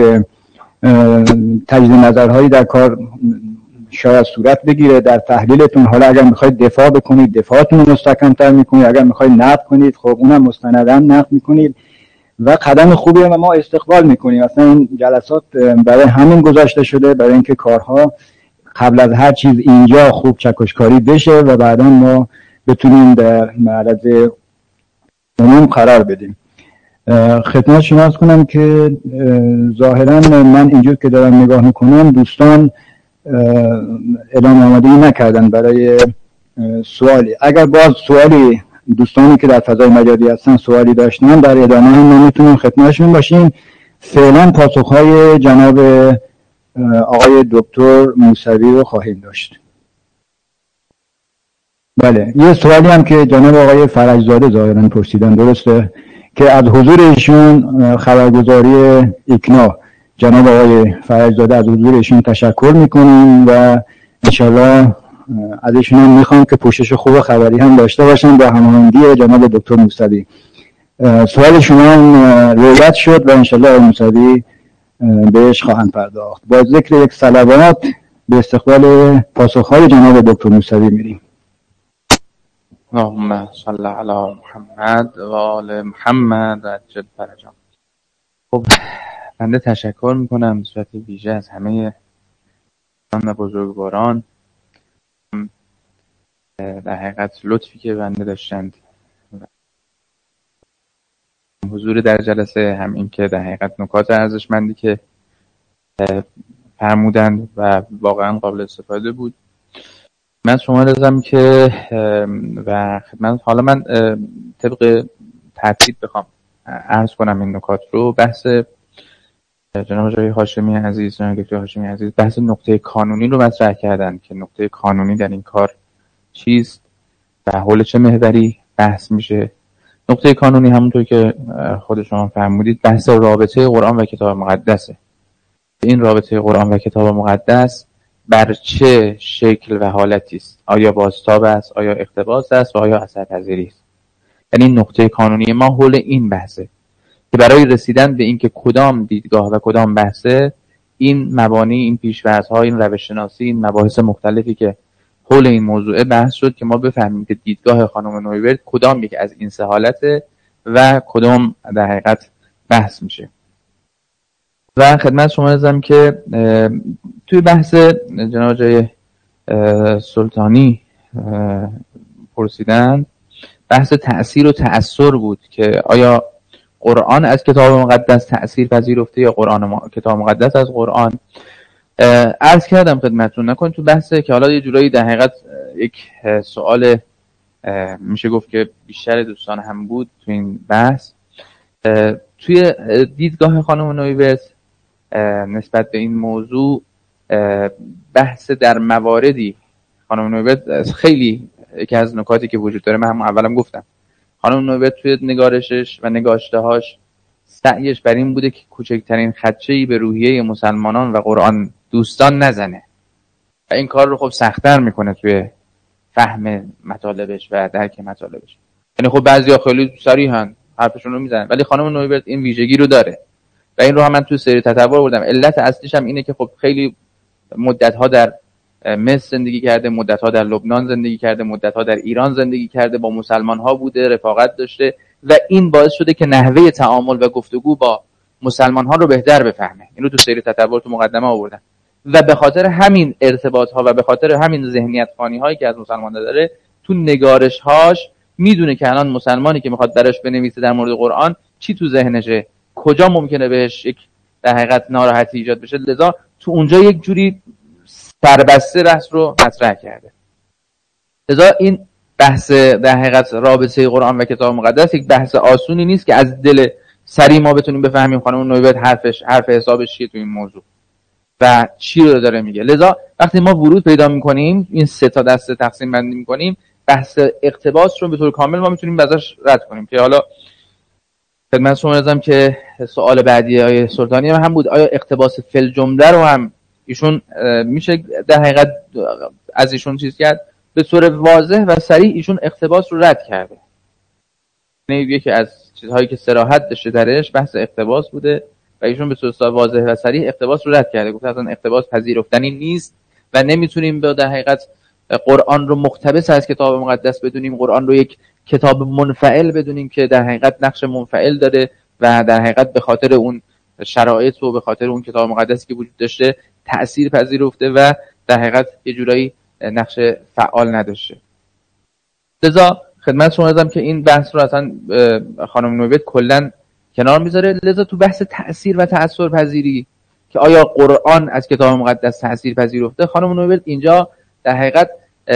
[SPEAKER 2] تجدید نظرهایی در کار شاید صورت بگیره در تحلیلتون. حالا اگر میخواید دفاع بکنید دفاعتون رو مستحکم‌تر میکنید، اگر میخواید نقد کنید خب اونم مستنداً نقد میکنید و قدم خوبیه و ما استقبال میکنیم. اصلا این جلسات برای همین گذاشته شده، برای اینکه کارها قبل از هر چیز اینجا خوب چکشکاری بشه و بعدا ما بتونیم در معرض عموم قرار بدیم. خدمت شما عرض کنم که ظاهرا من اینجور که دارم نگاه میکنم دوستان اعلام آمادگی نکردن برای سوالی. اگر باز سوالی دوستانی که در فضای مجازی هستن سوالی داشتن در ادامه هم ما میتونیم خدمتشون باشیم. فعلا پاسخهای جناب آقای دکتر موسوی رو خواهیم داشت. بله، یه سوالی هم که جناب آقای فرجزاده ظاهرا پرسیدن درسته که از حضور ایشون خبرگزاری ایکنا جناب آقای فرجزاده از حضور ایشون تشکر میکنیم و انشالله از ایشون هم میخوام که پوشش خوب خبری هم داشته باشن با هماهنگی جناب دکتر موسوی. سوال شما هم روایت شد و انشالله آقای موسوی بهش خواهند پرداخت. با ذکر یک صلوات به استقبال پاسخهای جناب دکتر موسوی میریم.
[SPEAKER 4] اللهم صل علی محمد و آل محمد عجل فرجهم. خب بنده تشکر میکنم به صورت ویژه از همه دوستان بزرگواران در حقیقت لطفی که بنده داشتند حضور در جلسه، هم این که در حقیقت نکات ارزشمندی که فرمودند و واقعا قابل استفاده بود. من شما رضام که و خدمت حالا من طبق ترتیب بخوام عرض کنم این نکات رو. بحث جناب آقای هاشمی عزیز، جناب دکتر هاشمی عزیز بحث نقطه قانونی رو مطرح کردن که نقطه قانونی در این کار چیست و حول چه محوری بحث میشه. نقطه قانونی همونطور که خود شما فرمودید بحث رابطه قرآن و کتاب مقدسه. این رابطه قرآن و کتاب مقدس بر چه شکل و حالتی است؟ آیا بازتاب است، آیا اقتباس است و آیا اثرپذیری است؟ یعنی نقطه قانونی ما حول این بحثه که برای رسیدن به اینکه کدام دیدگاه و کدام بحثه، این مبانی، این پیش‌فرض‌ها، این روش‌شناسی، این مباحث مختلفی که حول این موضوع بحث شد که ما بفهمیم که دیدگاه خانم نویبرت کدام یک از این سه حالته و کدام در حقیقت بحث میشه. و خدمت شما ازم که توی بحث جناب آقای سلطانی پرسیدن بحث تأثیر و تأثر بود که آیا قرآن از کتاب مقدس تأثیر پذیرفته یا کتاب مقدس از قرآن. عرض کردم خدمتتون نکن تو بحثه که حالا یه جورایی در حقیقت یک سوال میشه گفت که بیشتر دوستان هم بود تو این بحث. توی دیدگاه خانم نویورس نسبت به این موضوع بحث در مواردی خانم نویورس خیلی یکی از نکاتی که وجود داره، من هم اولم گفتم خانم نویورس توی نگارشش و نگاشته‌هاش سعیش بر این بوده که کوچکترین خدشه‌ای به روحیه مسلمانان و قرآن دوستان نزنه و این کار رو خب سخت‌تر میکنه توی فهم مطالبش و درک مطالبش. یعنی خب بعضیا خیلی صریحن حرفشون رو میزنن، ولی خانم نویورس این ویژگی رو داره و این رو هم من توی سری تتبع بردم. علت اصلیش هم اینه که خب خیلی مدت‌ها در مصر زندگی کرده، مدت‌ها در لبنان زندگی کرده، مدت‌ها در ایران زندگی کرده، با مسلمان‌ها بوده، رفاقت داشته و این باعث شده که نحوه تعامل و گفتگو با مسلمان‌ها رو بهتر بفهمه. اینو تو سری تتبع تو مقدمه آوردم و به خاطر همین ارتباط‌ها و به خاطر همین ذهنیت خوانی‌هایی که از مسلمان‌ها داره، تو نگارش‌هاش میدونه که الان مسلمانی که میخواد براش بنویسه در مورد قرآن چی تو ذهنشه، کجا ممکنه بهش یک در حقیقت ناراحتی ایجاد بشه، لذا تو اونجا یک جوری سربسته رأس رو مطرح کرده. لذا این بحث در حقیقت رابطه قرآن و کتاب مقدس یک بحث آسونی نیست که از دل سریع ما بتونیم بفهمیم خانم نویورس حرف حسابش چیه تو این موضوع و چی رو داره میگه. لذا وقتی ما ورود پیدا میکنیم، این سه تا دسته تقسیم بندی میکنیم، بحث اقتباس رو به طور کامل ما میتونیم ازش رد کنیم. که حالا خدمت شما عرضم که سوال بعدی آیه سلطانی هم بود، آیا اقتباس فل جمله رو هم ایشون میشه در حقیقت از ایشون چیز کرد؟ به طور واضح و صریح ایشون اقتباس رو رد کرده. یعنی یکی از چیزهایی که صراحت داشته درش بحث اقتباس بوده و ایشون به طور واضح و صریح اقتباس رو رد کرده. گفته اصلا اقتباس پذیرفتنی نیست و نمیتونیم به در حقیقت قرآن رو مقتبس از کتاب مقدس بدونیم، قرآن رو یک کتاب منفعل بدونیم که در حقیقت نقش منفعل داره و در حقیقت به خاطر اون شرایط و به خاطر اون کتاب مقدسی که وجود داشته تأثیر پذیرفته و در حقیقت یه جورایی نقش فعال نداشته. لذا خدمت شما عرضم که این بحث رو اصلا خانم نویورس کلا کنار میذاره. لذا تو بحث تأثیر و تأثیر پذیری که آیا قرآن از کتاب مقدس تأثیر پذیرفته، خانم نویورس اینجا در حقیقت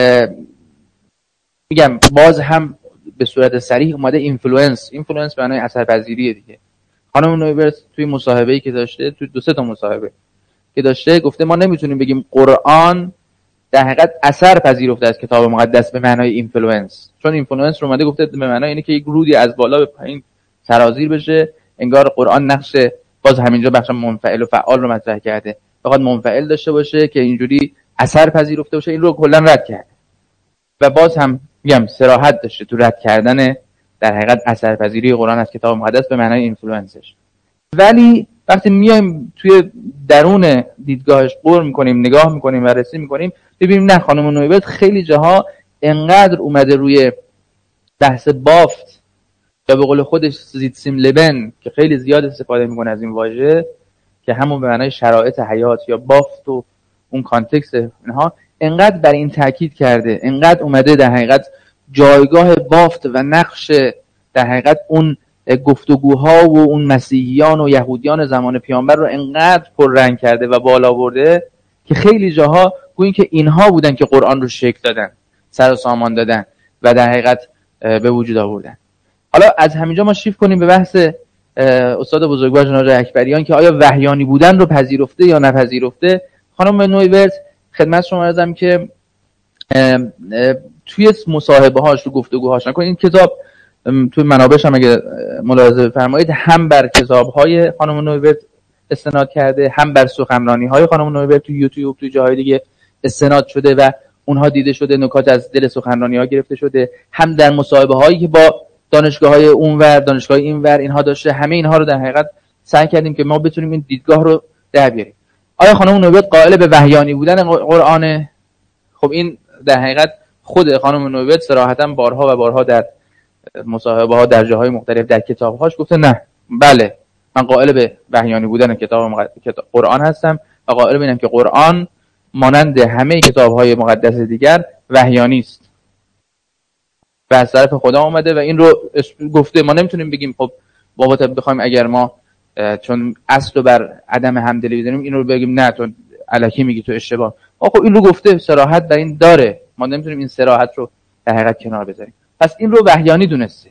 [SPEAKER 4] میگم باز هم به صورت صریح اومده اینفلوئنس به معنای اثرپذیریه دیگه. خانم نویورس توی مصاحبه‌ای که داشته، توی 2-3 تا مصاحبه که داشته، گفته ما نمیتونیم بگیم قرآن در حقیقت اثر پذیرفته از کتاب مقدس به معنای اینفلوئنس، چون اینفلوئنس رو اومده گفته به معنای اینه که یک رودی از بالا به پایین سرازیر بشه، انگار قرآن نقش باز همینجا بخش منفعل و فعال رو مطرح کرده، بخواد منفعل داشته باشه که اینجوری اثر پذیرفته باشه، این رو کلا رد کرده و باز هم میگم صراحت داشته تو رد کردن در حقیقت اثرپذیری قرآن از کتاب مقدس به معنای اینفلوئنسش. ولی وقتی میایم توی درون دیدگاهش غور میکنیم، نگاه میکنیم، بررسی میکنیم، ببینیم نه، خانم نویورس خیلی جاها انقدر اومده روی بحث بافت یا به قول خودش زیتسیم لبن که خیلی زیاد استفاده میکنه از این واژه که همون به معنای شرایط حیات یا بافت و اون کانتکست اینها، انقدر بر این تاکید کرده، انقدر اومده در حقیقت جایگاه بافت و نقش در حقیقت اون گفتگوها و اون مسیحیان و یهودیان زمان پیامبر رو انقدر پررنگ کرده و بالا برده که خیلی جاها گویی که اینها بودن که قرآن رو شکل دادن، سر و سامان دادن و در حقیقت به وجود آوردن. حالا از همینجا ما شیفت کنیم به بحث استاد بزرگوار جناب اکبریان که آیا وحیانی بودن رو پذیرفته یا نپذیرفته. خانم نویورس خدمت شما عرضم که توی مصاحبه هاش، تو گفتگوهاش، نکنید این کتاب توی منابعش هم اگه ملاحظه بفرمایید هم بر کتاب‌های خانم نویورس استناد کرده، هم بر سخنرانی‌های خانم نویورس تو یوتیوب تو جاهای دیگه استناد شده و اونها دیده شده، نکات از دل سخنرانی‌ها گرفته شده، هم در مصاحبه‌هایی که با دانشگاه‌های اونور، دانشگاه اینور اینها داشته. همه اینها رو در حقیقت سعی کردیم که ما بتونیم این دیدگاه رو در بیاریم. آیا خانم نویورس قائل به وحیانی بودن قرآن؟ خب این در حقیقت خود خانم نویورس صراحتاً بارها و بارها در مصاحبه‌ها در جاهای مختلف در کتاب‌هاش گفته نه، بله من قائل به وحیانی بودن کتاب قرآن هستم و قائل به اینم که قرآن مانند همه کتاب‌های مقدس دیگر وحیانی است و از طرف خدا اومده و این رو گفته. ما نمیتونیم بگیم خب بابا بخوایم اگر ما چون اصل رو بر عدم همدلی بزنیم این رو بگیم نه، تو الکی میگی تو اشتباه. خب این رو گفته، صراحت در این داره، ما نمیتونیم این صراحت رو در حقیقت کنار بذاریم. پس این رو وحیانی دونسته.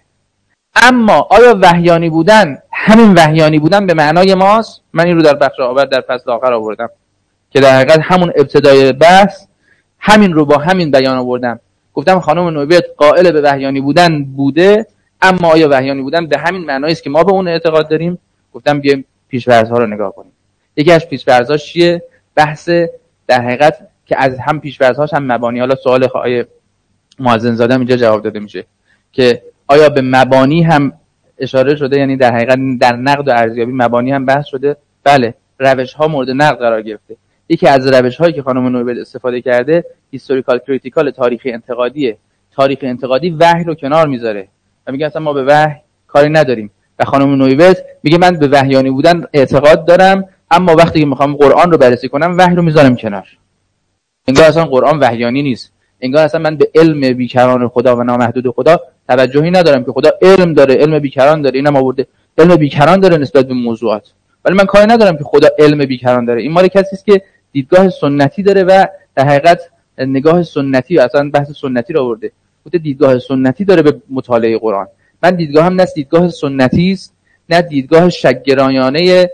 [SPEAKER 4] اما آیا وحیانی بودن همین وحیانی بودن به معنای ماست؟ من این رو در بخش آخر در فصل آخر آوردم که در حقیقت همون ابتدای بحث همین رو با همین بیان آوردم. گفتم خانم نویبرت قائل به وحیانی بودن بوده، اما آیا وحیانی بودن به همین معنایی است که ما به اون اعتقاد داریم؟ گفتم بیایم پیش‌فرض‌ها رو نگاه کنیم. یکی از پیش‌فرض‌هاش چیه؟ بحث در حقیقت که از هم پیش‌فرض‌هاش هم مبانی. حالا سوال آقای مؤذن زاده اینجا جواب داده میشه که آیا به مبانی هم اشاره شده، یعنی در حقیقت در نقد و ارزیابی مبانی هم بحث شده؟ بله، روش‌ها مورد نقد قرار گرفته. یکی از روش‌هایی که خانم نویبرت استفاده کرده هیستوریکال کریتیکال، تاریخی انتقادیه. تاریخی انتقادی وحی رو کنار میذاره و میگه اصلا ما به وحی کاری نداریم. و خانم نویبرت میگه من به وحیانی بودن اعتقاد دارم، اما وقتی که میخوام قرآن رو بررسی کنم وحی رو میذارم کنار. انگار اصلا قرآن وحیانی نیست، انگار اصلا من به علم بیکران خدا و نامحدود خدا توجهی ندارم که خدا علم داره، علم بیکران داره. اینم آورده علم بیکران داره نسبت به موضوعات، ولی من کاری ندارم که خدا علم بیکران داره. این مال کسی است که دیدگاه سنتی داره و در حقیقت نگاه سنتی، اصلا بحث سنتی رو آورده، گفته دیدگاه سنتی داره به مطالعه قرآن. من دیدگاهم نه دیدگاه سنتی است، نه دیدگاه شک‌گرایانه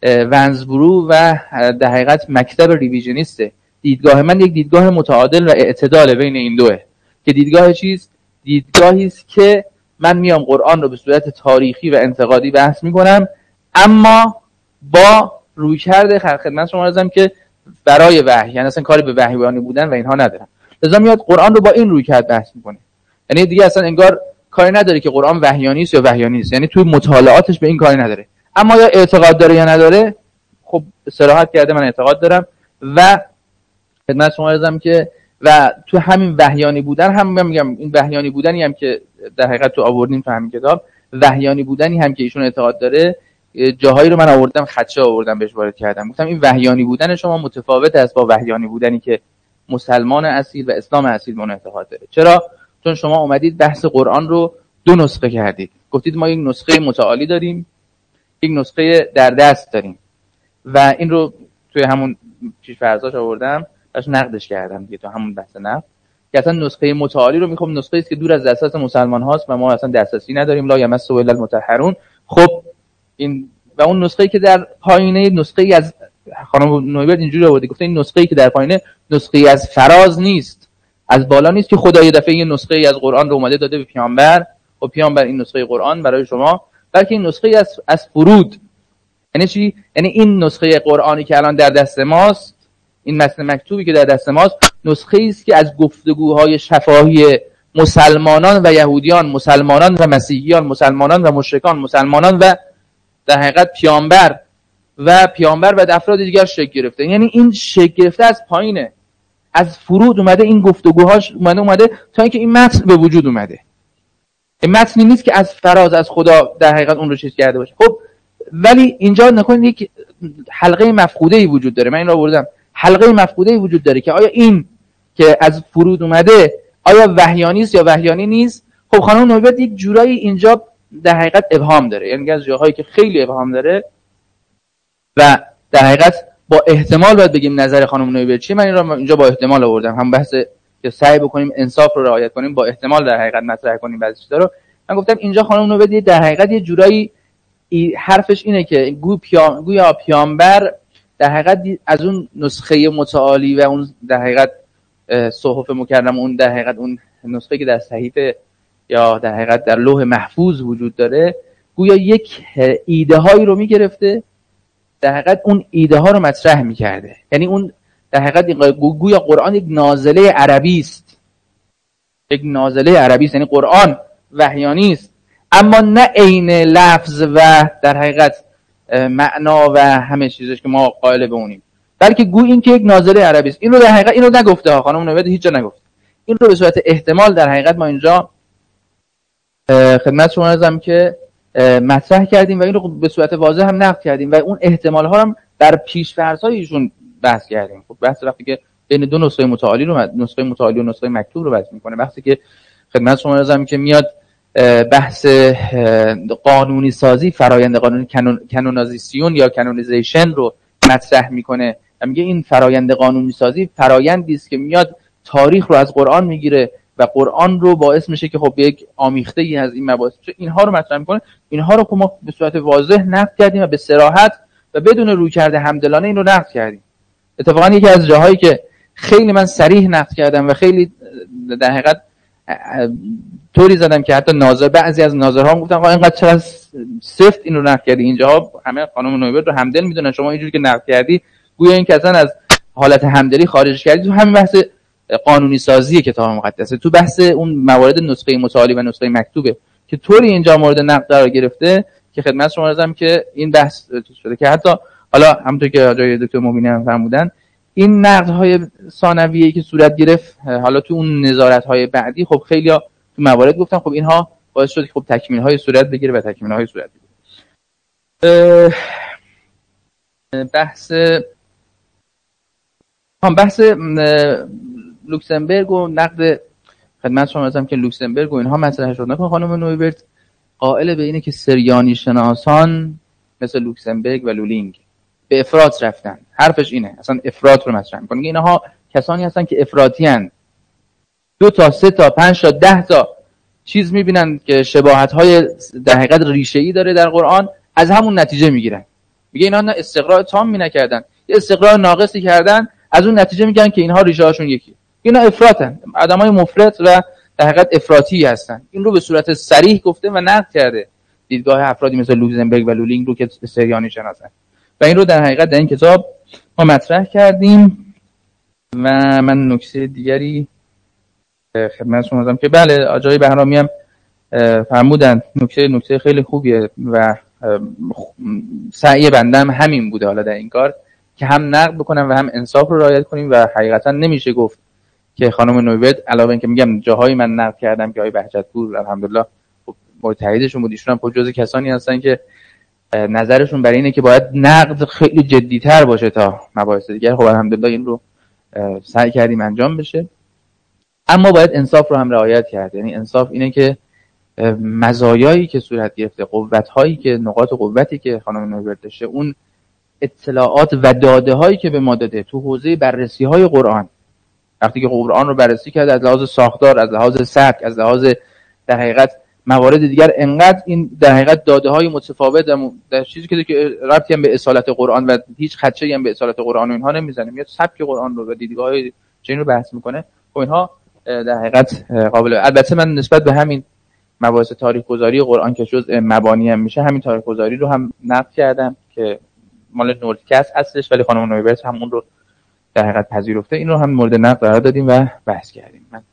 [SPEAKER 4] ونزبرو و در حقیقت مکتب ریویژنیسته. دیدگاه من یک دیدگاه متعادل و اعتدال بین این دوه که دیدگاه چیست؟ دیدگاهی است که من میام قرآن رو به صورت تاریخی و انتقادی بحث میکنم، اما با رویکرد خدمت شما عرضم که برای وحی، یعنی اصلا کاری به وحیانی بودن و اینها ندارم. لذا میاد قرآن رو با این رویکرد بحث میکنه. یعنی دیگه اصلا انگار کاری نداره که قرآن وحیانی است یا وحیانی نیست، یعنی توی مطالعاتش به این کاری نداره. اما یا اعتقاد داره یا نداره؟ خب صراحت کرده من اعتقاد دارم. و خدمت شما عرضم که و تو همین وحیانی بودن هم میگم، این وحیانی بودنی هم که در حقیقت تو آوردیم تو همین کتاب، وحیانی بودنی هم که ایشون اعتقاد داره، جاهایی رو من آوردم خدشه آوردم بهش وارد کردم. گفتم این وحیانی بودن شما متفاوت است با وحیانی بودنی که مسلمان اصیل و اسلام اصیل به اون اعتقاد داره. چرا؟ چون شما اومدید بحث قرآن رو دو نسخه کردید. گفتید ما یک نسخه متعالی داریم، یک نسخه در دست داریم، و این رو توی همون پیش‌فرضاش آوردم، باش نقدش کردم دیگه تو همون بحث نقد، که اصلا نسخه متعالی رو میخوام نسخه است که دور از دسترس مسلمان هاست و ما اصلا دسترسی نداریم، لا یمسه الا المطهرون. خب این و اون نسخه‌ای که در پایینه، نسخه‌ای از خانم نویبرت اینجوری آورده، گفته این نسخه‌ای که در پایینه نسخه‌ای از فراز نیست، از بالا نیست که خدا یه دفعه یه نسخه‌ای از قرآن رو اومده داده به پیامبر. خب پیامبر این نسخه قرآن برای شما، بلکه این نسخه‌ای از فرود. یعنی چی؟ یعنی این نسخه قرآنی که الان در دست ماست، این متن مکتوبی که در دست ماست، نسخه‌ای است که از گفتگوهای شفاهی مسلمانان و یهودیان، مسلمانان و مسیحیان، مسلمانان و مشرکان، مسلمانان و در حقیقت پیامبر و افراد دیگر شکل گرفته. یعنی این شکل گرفته از پایینه، از فرود اومده، این گفتگوهاش اومده تا اینکه این متن به وجود اومده. این متنی نیست که از فراز از خدا در حقیقت اون رو چیز کرده باشه. خب ولی اینجا نکنید یک حلقه مفقوده‌ای وجود داره. من این رو آوردم، حلقه مفقوده‌ای وجود داره که آیا این که از فرود اومده آیا وحیانی است یا وحیانی نیست؟ خب خانم نویبرت یک جورایی اینجا در حقیقت ابهام داره، یعنی از جاهایی که خیلی ابهام داره و در حقیقت با احتمال باید بگیم نظر خانم نویبرت چیه. من این رو اینجا با احتمال آوردم، هم بحث که سعی بکنیم انصاف رو رعایت کنیم، با احتمال در حقیقت مطرح کنیم بعضی چیزا رو. من گفتم اینجا خانم نویبرت در حقیقت یه جورایی حرفش اینه که گویا پیامبر در حقیقت از اون نسخه متعالی و اون در حقیقت صحف مکرم، اون در حقیقت اون نسخه که در صحیفه یا در حقیقت در لوح محفوظ وجود داره، گویا یک ایده هایی رو میگرفته، در حقیقت اون ایده ها رو مطرح میکرده. یعنی اون در حقیقت گویا قرآن یک نازله عربی است، یک نازله عربی است، یعنی قرآن وحیانی است، اما نه عین لفظ و در حقیقت معنا و همه چیزش که ما قائل به اونیم، بلکه گویا این که یک نازله عربی است. این رو در حقیقت اینو نگفته ها، خانم نویبرت هیچ جا نگفت. این رو به صورت احتمال در حقیقت ما اینجا خدمت شما عرضم که مطرح کردیم و این رو به صورت واضح هم نقد کردیم و اون احتمال ها هم در پیش‌فرض‌های ایشون بحث کردیم. خب بحث وقتی که بین دو نسخه متعالی و نسخه مکتوب رو بحث می‌کنه، بحثی که خدمت شما عرضم که میاد بحث قانونی سازی، فرایند قانونی کانونیزیشن رو مطرح میکنه و میگه این فرایند قانونی سازی فرایندی است که میاد تاریخ رو از قرآن میگیره و قرآن رو باعث میشه که خب یک آمیخته ای از این مباحث اینها رو مطرح میکنه. اینها رو که ما به صورت واضح نقد کردیم و به صراحت و بدون رویکرد همدلانه این رو نقد کردیم. اتفاقا یکی از جاهایی که خیلی من صریح نقد کردم و خیلی در حقیقت طوری زدم که حتی بعضی از ناظرها گفتن آقا اینقدر چرا سفت این رو نقد کردی، اینجاها همه خانم نویورد رو همدل میدونن، شما اینجوری که نقد کردی گویا این که اصلا از حالت همدلی خارج کردی. تو همین بحث قانونی سازی کتاب مقدسه، تو بحث اون موارد نسخه متعالی و نسخه مکتوبه که طوری اینجا مورد نقد قرار گرفته که خدمت شما عرضم که این بحث شده که حتی حالا همونطور که آقای دکتر مبینی هم فرمودن این نقدهای ثانویه‌ای که صورت گرفت حالا تو اون نظارت‌های بعدی خب خیلی‌ها تو موارد گفتن خب اینها باعث شد که خب تکمیل‌های صورت بگیره و تکمیل‌های صورت بگیره. بحث لوکسمبورگ و نقد خدمت شما عرضم که لوکسمبورگ و اینها مطرح شد. نکن خانم نویورد قائل به اینه که سریانی شناسان مثل لوکسمبورگ و لولینگ به افراط رفتن. حرفش اینه، اصلا افراط رو مطرح می‌کنه. میگه اینها کسانی هستن که افراطی‌اند، 2 تا 3 تا 5 تا 10 تا چیز می‌بینن که شباهت‌های در حقیقت ریشه‌ای داره در قرآن، از همون نتیجه می‌گیرن. میگه اینا نه استقراء تام نکردن، یه استقراء ناقصی کردن، از اون نتیجه میگن که اینها ریشه‌هاشون یکیه. اینا افراطن، آدمای مفرط و در حقیقت افراطی هستن. این رو به صورت صریح گفته و نقد کرده دیدگاه افرادی مثل لوکسمبورگ و لولینگ رو که سریانی شناسن و این رو در حقیقت در این کتاب ما مطرح کردیم. و من نکته دیگری خدمت شما دادم که بله آقای بهرامی هم فرمودن نکته خیلی خوبیه و سعی بنده هم همین بوده حالا در این کار که هم نقد بکنم و هم انصاف رو رعایت کنیم و حقیقتا نمیشه گفت که خانم نویورد علاوه اینکه میگم جاهایی من نقد کردم که آقای بهجت‌پور الحمدلله متحدشون بود، ایشون هم جزو کسانی هستن که نظرشون برای اینه که باید نقد خیلی جدی‌تر باشه تا مباحث دیگر. خب الحمدلله این رو سعی کردیم انجام بشه، اما باید انصاف رو هم رعایت کرد. یعنی انصاف اینه که مزایایی که صورت گرفته، قوت‌هایی که نقاط قوتی که خانم نویورد داشته، اون اطلاعات و داده‌هایی که به ما داده تو حوزه بررسی‌های قرآن، وقتی که قرآن رو بررسی کرد از لحاظ ساختار، از لحاظ سبک، از لحاظ در حقیقت موارد دیگر، انقدر این در حقیقت داده‌های متفاوت در چیزی که ربطی هم به اصالت قرآن و هیچ خدشه‌ای هم به اصالت قرآن و اینها نمیزنه، میاد سبک قرآن رو و دیدگاه‌های چنین رو بحث میکنه. خب اینها در حقیقت قابل، البته من نسبت به همین مباحث تاریخ گذاری قرآن که جزء مبانی هم میشه، همین تاریخ گذاری رو هم نقد کردم که مال نوردکس هستش ولی خانم نویورد هم اون رو در حقیقت پذیرفته. این رو هم مورد نقد قرار دادیم و بحث کردیم. من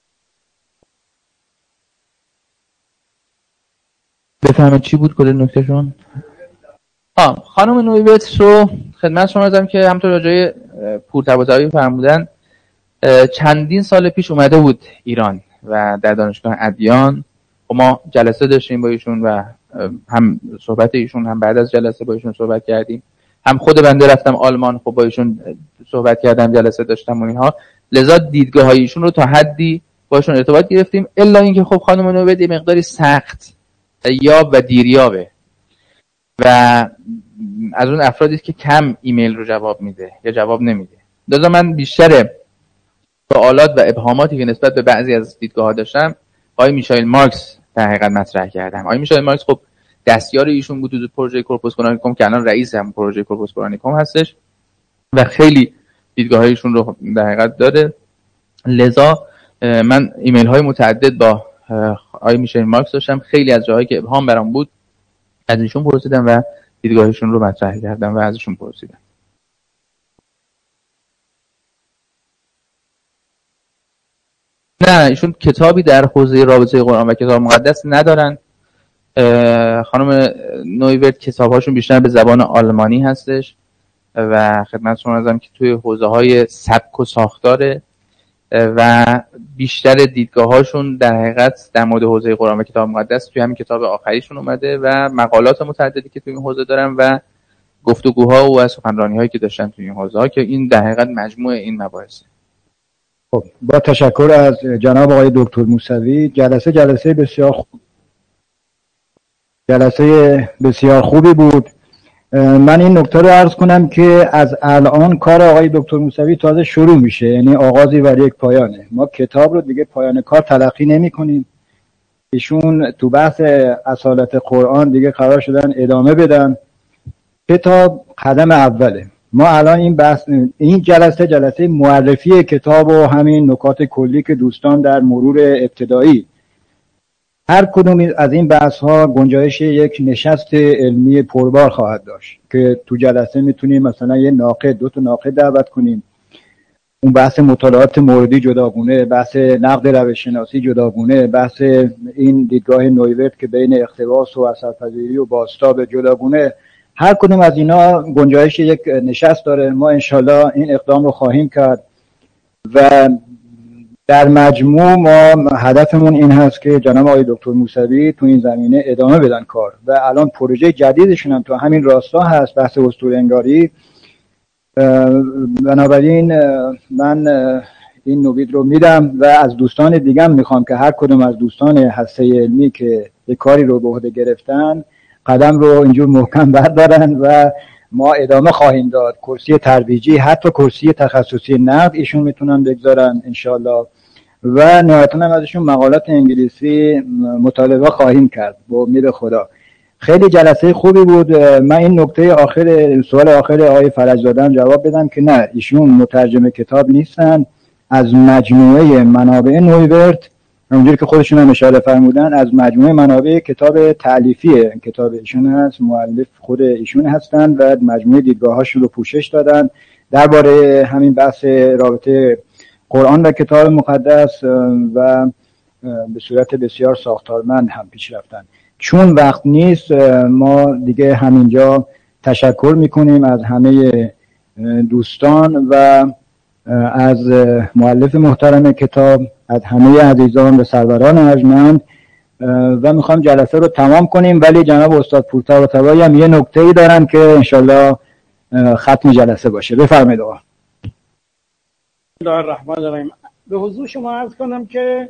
[SPEAKER 4] بفهمید چی بود کل نکتهشون؟ خانم نویورد رو خدمت شما عرضم که همونطور راجعه پورطباطبایی فرمودن چندین سال پیش اومده بود ایران و در دانشگاه ادیان و ما جلسه داشتیم با ایشون و هم صحبت ایشون هم بعد از جلسه با ایشون صحبت کردیم، هم خود بنده رفتم آلمان خب با ایشون صحبت کردم، جلسه داشتم و اینها، لذا دیدگاه های ایشون رو تا حدی با ایشون ارتباط گرفتیم. الا اینکه خب خانم نویورد یه مقداری سخت یاب و دیریابه و از اون افرادی که کم ایمیل رو جواب میده یا جواب نمیده. لذا من بیشتر سوالات و ابهاماتی که نسبت به بعضی از دیدگاه‌ها داشتم آقای میشائیل مارکس در حقیقت مطرح کردم. آقای میشائیل مارکس خب دستیار ایشون بود تو پروژه کورپوس کورانیکوم که الان رئیس هم پروژه کورپوس کورانیکوم هستش و خیلی دیدگاه‌های ایشون رو در حقیقت داره. لذا من ایمیل های متعدد با آقای میشائیل مارکس داشتم، خیلی از جاهایی که ابهام برام بود از ایشون پرسیدم و دیدگاهشون رو مطرح کردم و ازشون پرسیدم. نه ایشون کتابی در حوزه رابطه قرآن و کتاب مقدس ندارن. خانم نویورد کتاب‌هاشون بیشتر به زبان آلمانی هستش و خدمت شما عرضم که توی حوزه‌های سبک و ساختاره و بیشتر دیدگاه‌هاشون در حقیقت در مورد حوزه قرآن و کتاب مقدس توی همین کتاب آخریشون اومده و مقالات متعددی که توی این حوزه دارن و گفتگوها و سخنرانی‌هایی که داشتن توی این حوزه‌ها که این در حقیقت مجموع این مباحثه.
[SPEAKER 2] خب با تشکر از جناب آقای دکتر موسوی، جلسه بسیار خوبی بود من این نکته رو عرض کنم که از الان کار آقای دکتر موسوی تازه شروع میشه، یعنی آغازی بر یک پایانه. ما کتاب رو دیگه پایان کار تلقی نمی کنیم. ایشون تو بحث اصالت قرآن دیگه قرار شدن ادامه بدن. کتاب قدم اوله. ما الان این جلسه معرفی کتاب و همین نکات کلی که دوستان در مرور ابتدایی، هر کدوم از این بحث ها گنجایش یک نشست علمی پربار خواهد داشت که تو جلسه میتونیم مثلا یه ناقد، 2 تا ناقد دعوت کنیم، اون بحث مطالعات موردی جداگونه، بحث نقد روش‌شناسی جداگونه، بحث این دیدگاه نویورت که بین اقتباس و اثرپذیری و بازتاب جداگونه، هر کدوم از اینا گنجایش یک نشست داره. ما انشالله این اقدام رو خواهیم کرد و در مجموع ما هدفمون این هست که جناب آقای دکتر موسوی تو این زمینه ادامه بدن کار و الان پروژه جدیدشون هم تو همین راستا هست، بحث اسطوره‌انگاری. بنابراین من این نوید رو میدم و از دوستان دیگه میخوام که هر کدوم از دوستان هسته علمی که یک کاری رو به عهده گرفتن قدم رو اینجور محکم بردارن و ما ادامه خواهیم داد. کرسی ترویجی، حتی کرسی تخصصی نقد ایشون میتونن بگذارن انشالله و نهایتاً هم ازشون مقالات انگلیسی مطالبه خواهیم کرد با امید خدا. خیلی جلسه خوبی بود. من این نکته آخر، سوال آخر آقای فرجزاده جواب بدم که نه، ایشون مترجم کتاب نیستن، از مجموعه منابع نویورت، اونجوری که خودشون هم اشاره فرمودن، از مجموعه منابع کتاب تألیفی کتاب ایشون هست، مؤلف خود ایشون هستن و مجموعه دیدگاهاشون رو پوشش دادن درباره همین بحث رابطه قرآن و کتاب مقدس و به صورت بسیار ساختارمند هم پیش رفتن. چون وقت نیست ما دیگه همینجا تشکر میکنیم از همه دوستان و از مؤلف محترم کتاب، از همه عزیزان و سروران ارجمند و میخوام جلسه رو تمام کنیم. ولی جناب استاد پورطباطبایی هم یه نکته‌ای دارن که انشالله ختم جلسه باشه. بفرمایید آقا.
[SPEAKER 8] بسم الله الرحمن الرحیم. به حضور شما عرض کنم که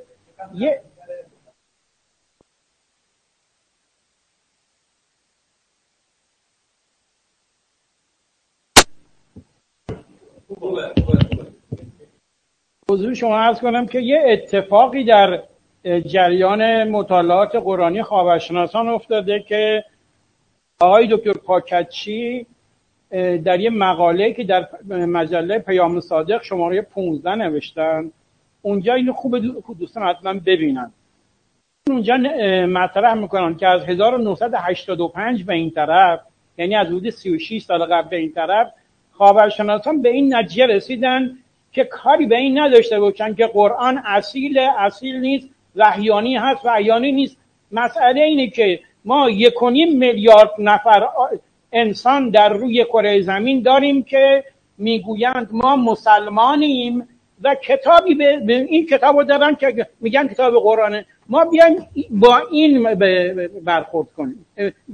[SPEAKER 8] یه اتفاقی در جریان مطالعات قرآنی خاورشناسان افتاده که آقای دکتر پاکچی در یه مقاله که در مجله پیام صادق شماره 15 نوشتن، اونجا اینو خوب دوستان حتما ببینن. اونجا مطرح میکنن که از 1985 به این طرف، یعنی از حدود 36 سال قبل به این طرف، خاورشناسان به این نتیجه رسیدن که کاری به این نداشته باشن که قرآن اصیل نیست، وحیانی هست، وحیانی نیست. مسئله اینه که ما 1.5 میلیارد نفر انسان در روی کره زمین داریم که میگویند ما مسلمانیم و کتابی به این کتابو دارن که میگن کتاب قرآنه. ما بیایم با این برخورد کنیم.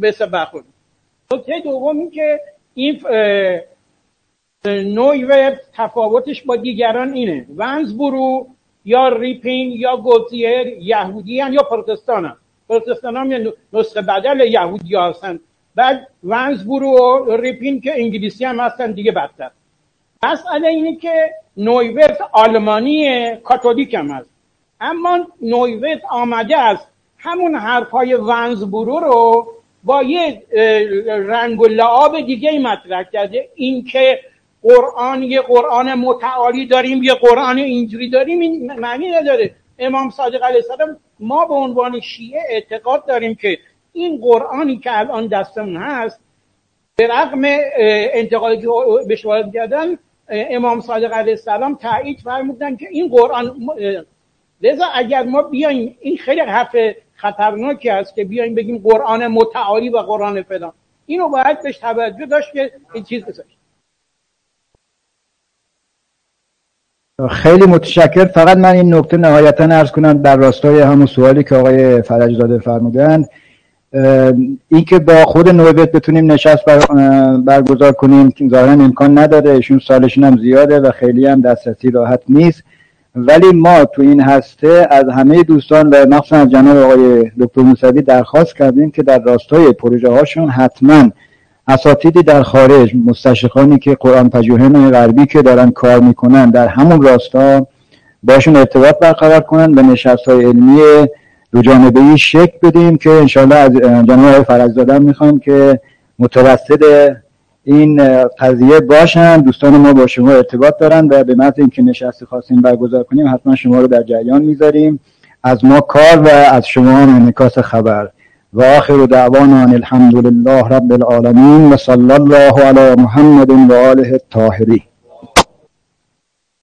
[SPEAKER 8] نکته دومی که این نویورت تفاوتش با دیگران اینه: ونزبرو یا ریپین یا گوتیر یهودی هن یا پروتستان هن. پروتستان هم نسخه بدل یهودی هستن. بعد ونزبرو و ریپین که انگلیسی هم هستن دیگه بدتر. مسئله اینه که نویورت آلمانی کاتولیک هم هست، اما نویورت آمده است همون حرفای ونزبرو رو با یه رنگ و لعاب دیگه مطرح کرده. این که یه قرآن متعالی داریم، یه قرآن اینجوری داریم، این معنی نداره. امام صادق علیه السلام، ما به عنوان شیعه اعتقاد داریم که این قرآنی که الان دستمون هست، به رغم انتقادی که بهش وارد کردن، امام صادق علیه السلام تایید فرمودن که این قرآن. لذا اگر ما بیایم، این خیلی حرف خطرناکی است که بیایم بگیم قرآن متعالی و قرآن فلان، اینو باید بهش توجه داشت که این چیز بساشه.
[SPEAKER 2] خیلی متشکر. فقط من این نکته نهایتا عرض کنم در راستای همون سوالی که آقای فرجزاده فرمودند، این که با خود نویورت بتونیم نشست برگزار کنیم ظاهرا امکان نداره، ایشون سالشون هم زیاده و خیلی هم دسترسی راحت نیست. ولی ما تو این هسته از همه دوستان و مخصوصا از جناب آقای دکتر موسوی درخواست کردیم که در راستای پروژه هاشون حتما اساتیدی در خارج، مستشرقانی که قرآن پژوهان غربی که دارن کار میکنن در همون راستا، باشون ارتباط برقرار کنن و نشست‌های علمی دو جانبه‌ای شکل بدیم که انشاءالله از جناب آقای فرجزاده میخوایم که متوسط این قضیه باشن. دوستان ما با شما ارتباط دارن و به محض اینکه نشست خواستیم برگزار کنیم حتما شما رو در جریان میذاریم. از ما کار و از شما هم انعکاس خبر. و آخر دعوانا الحمد لله رب العالمین و صلی الله علی محمد و آله الطاهرین.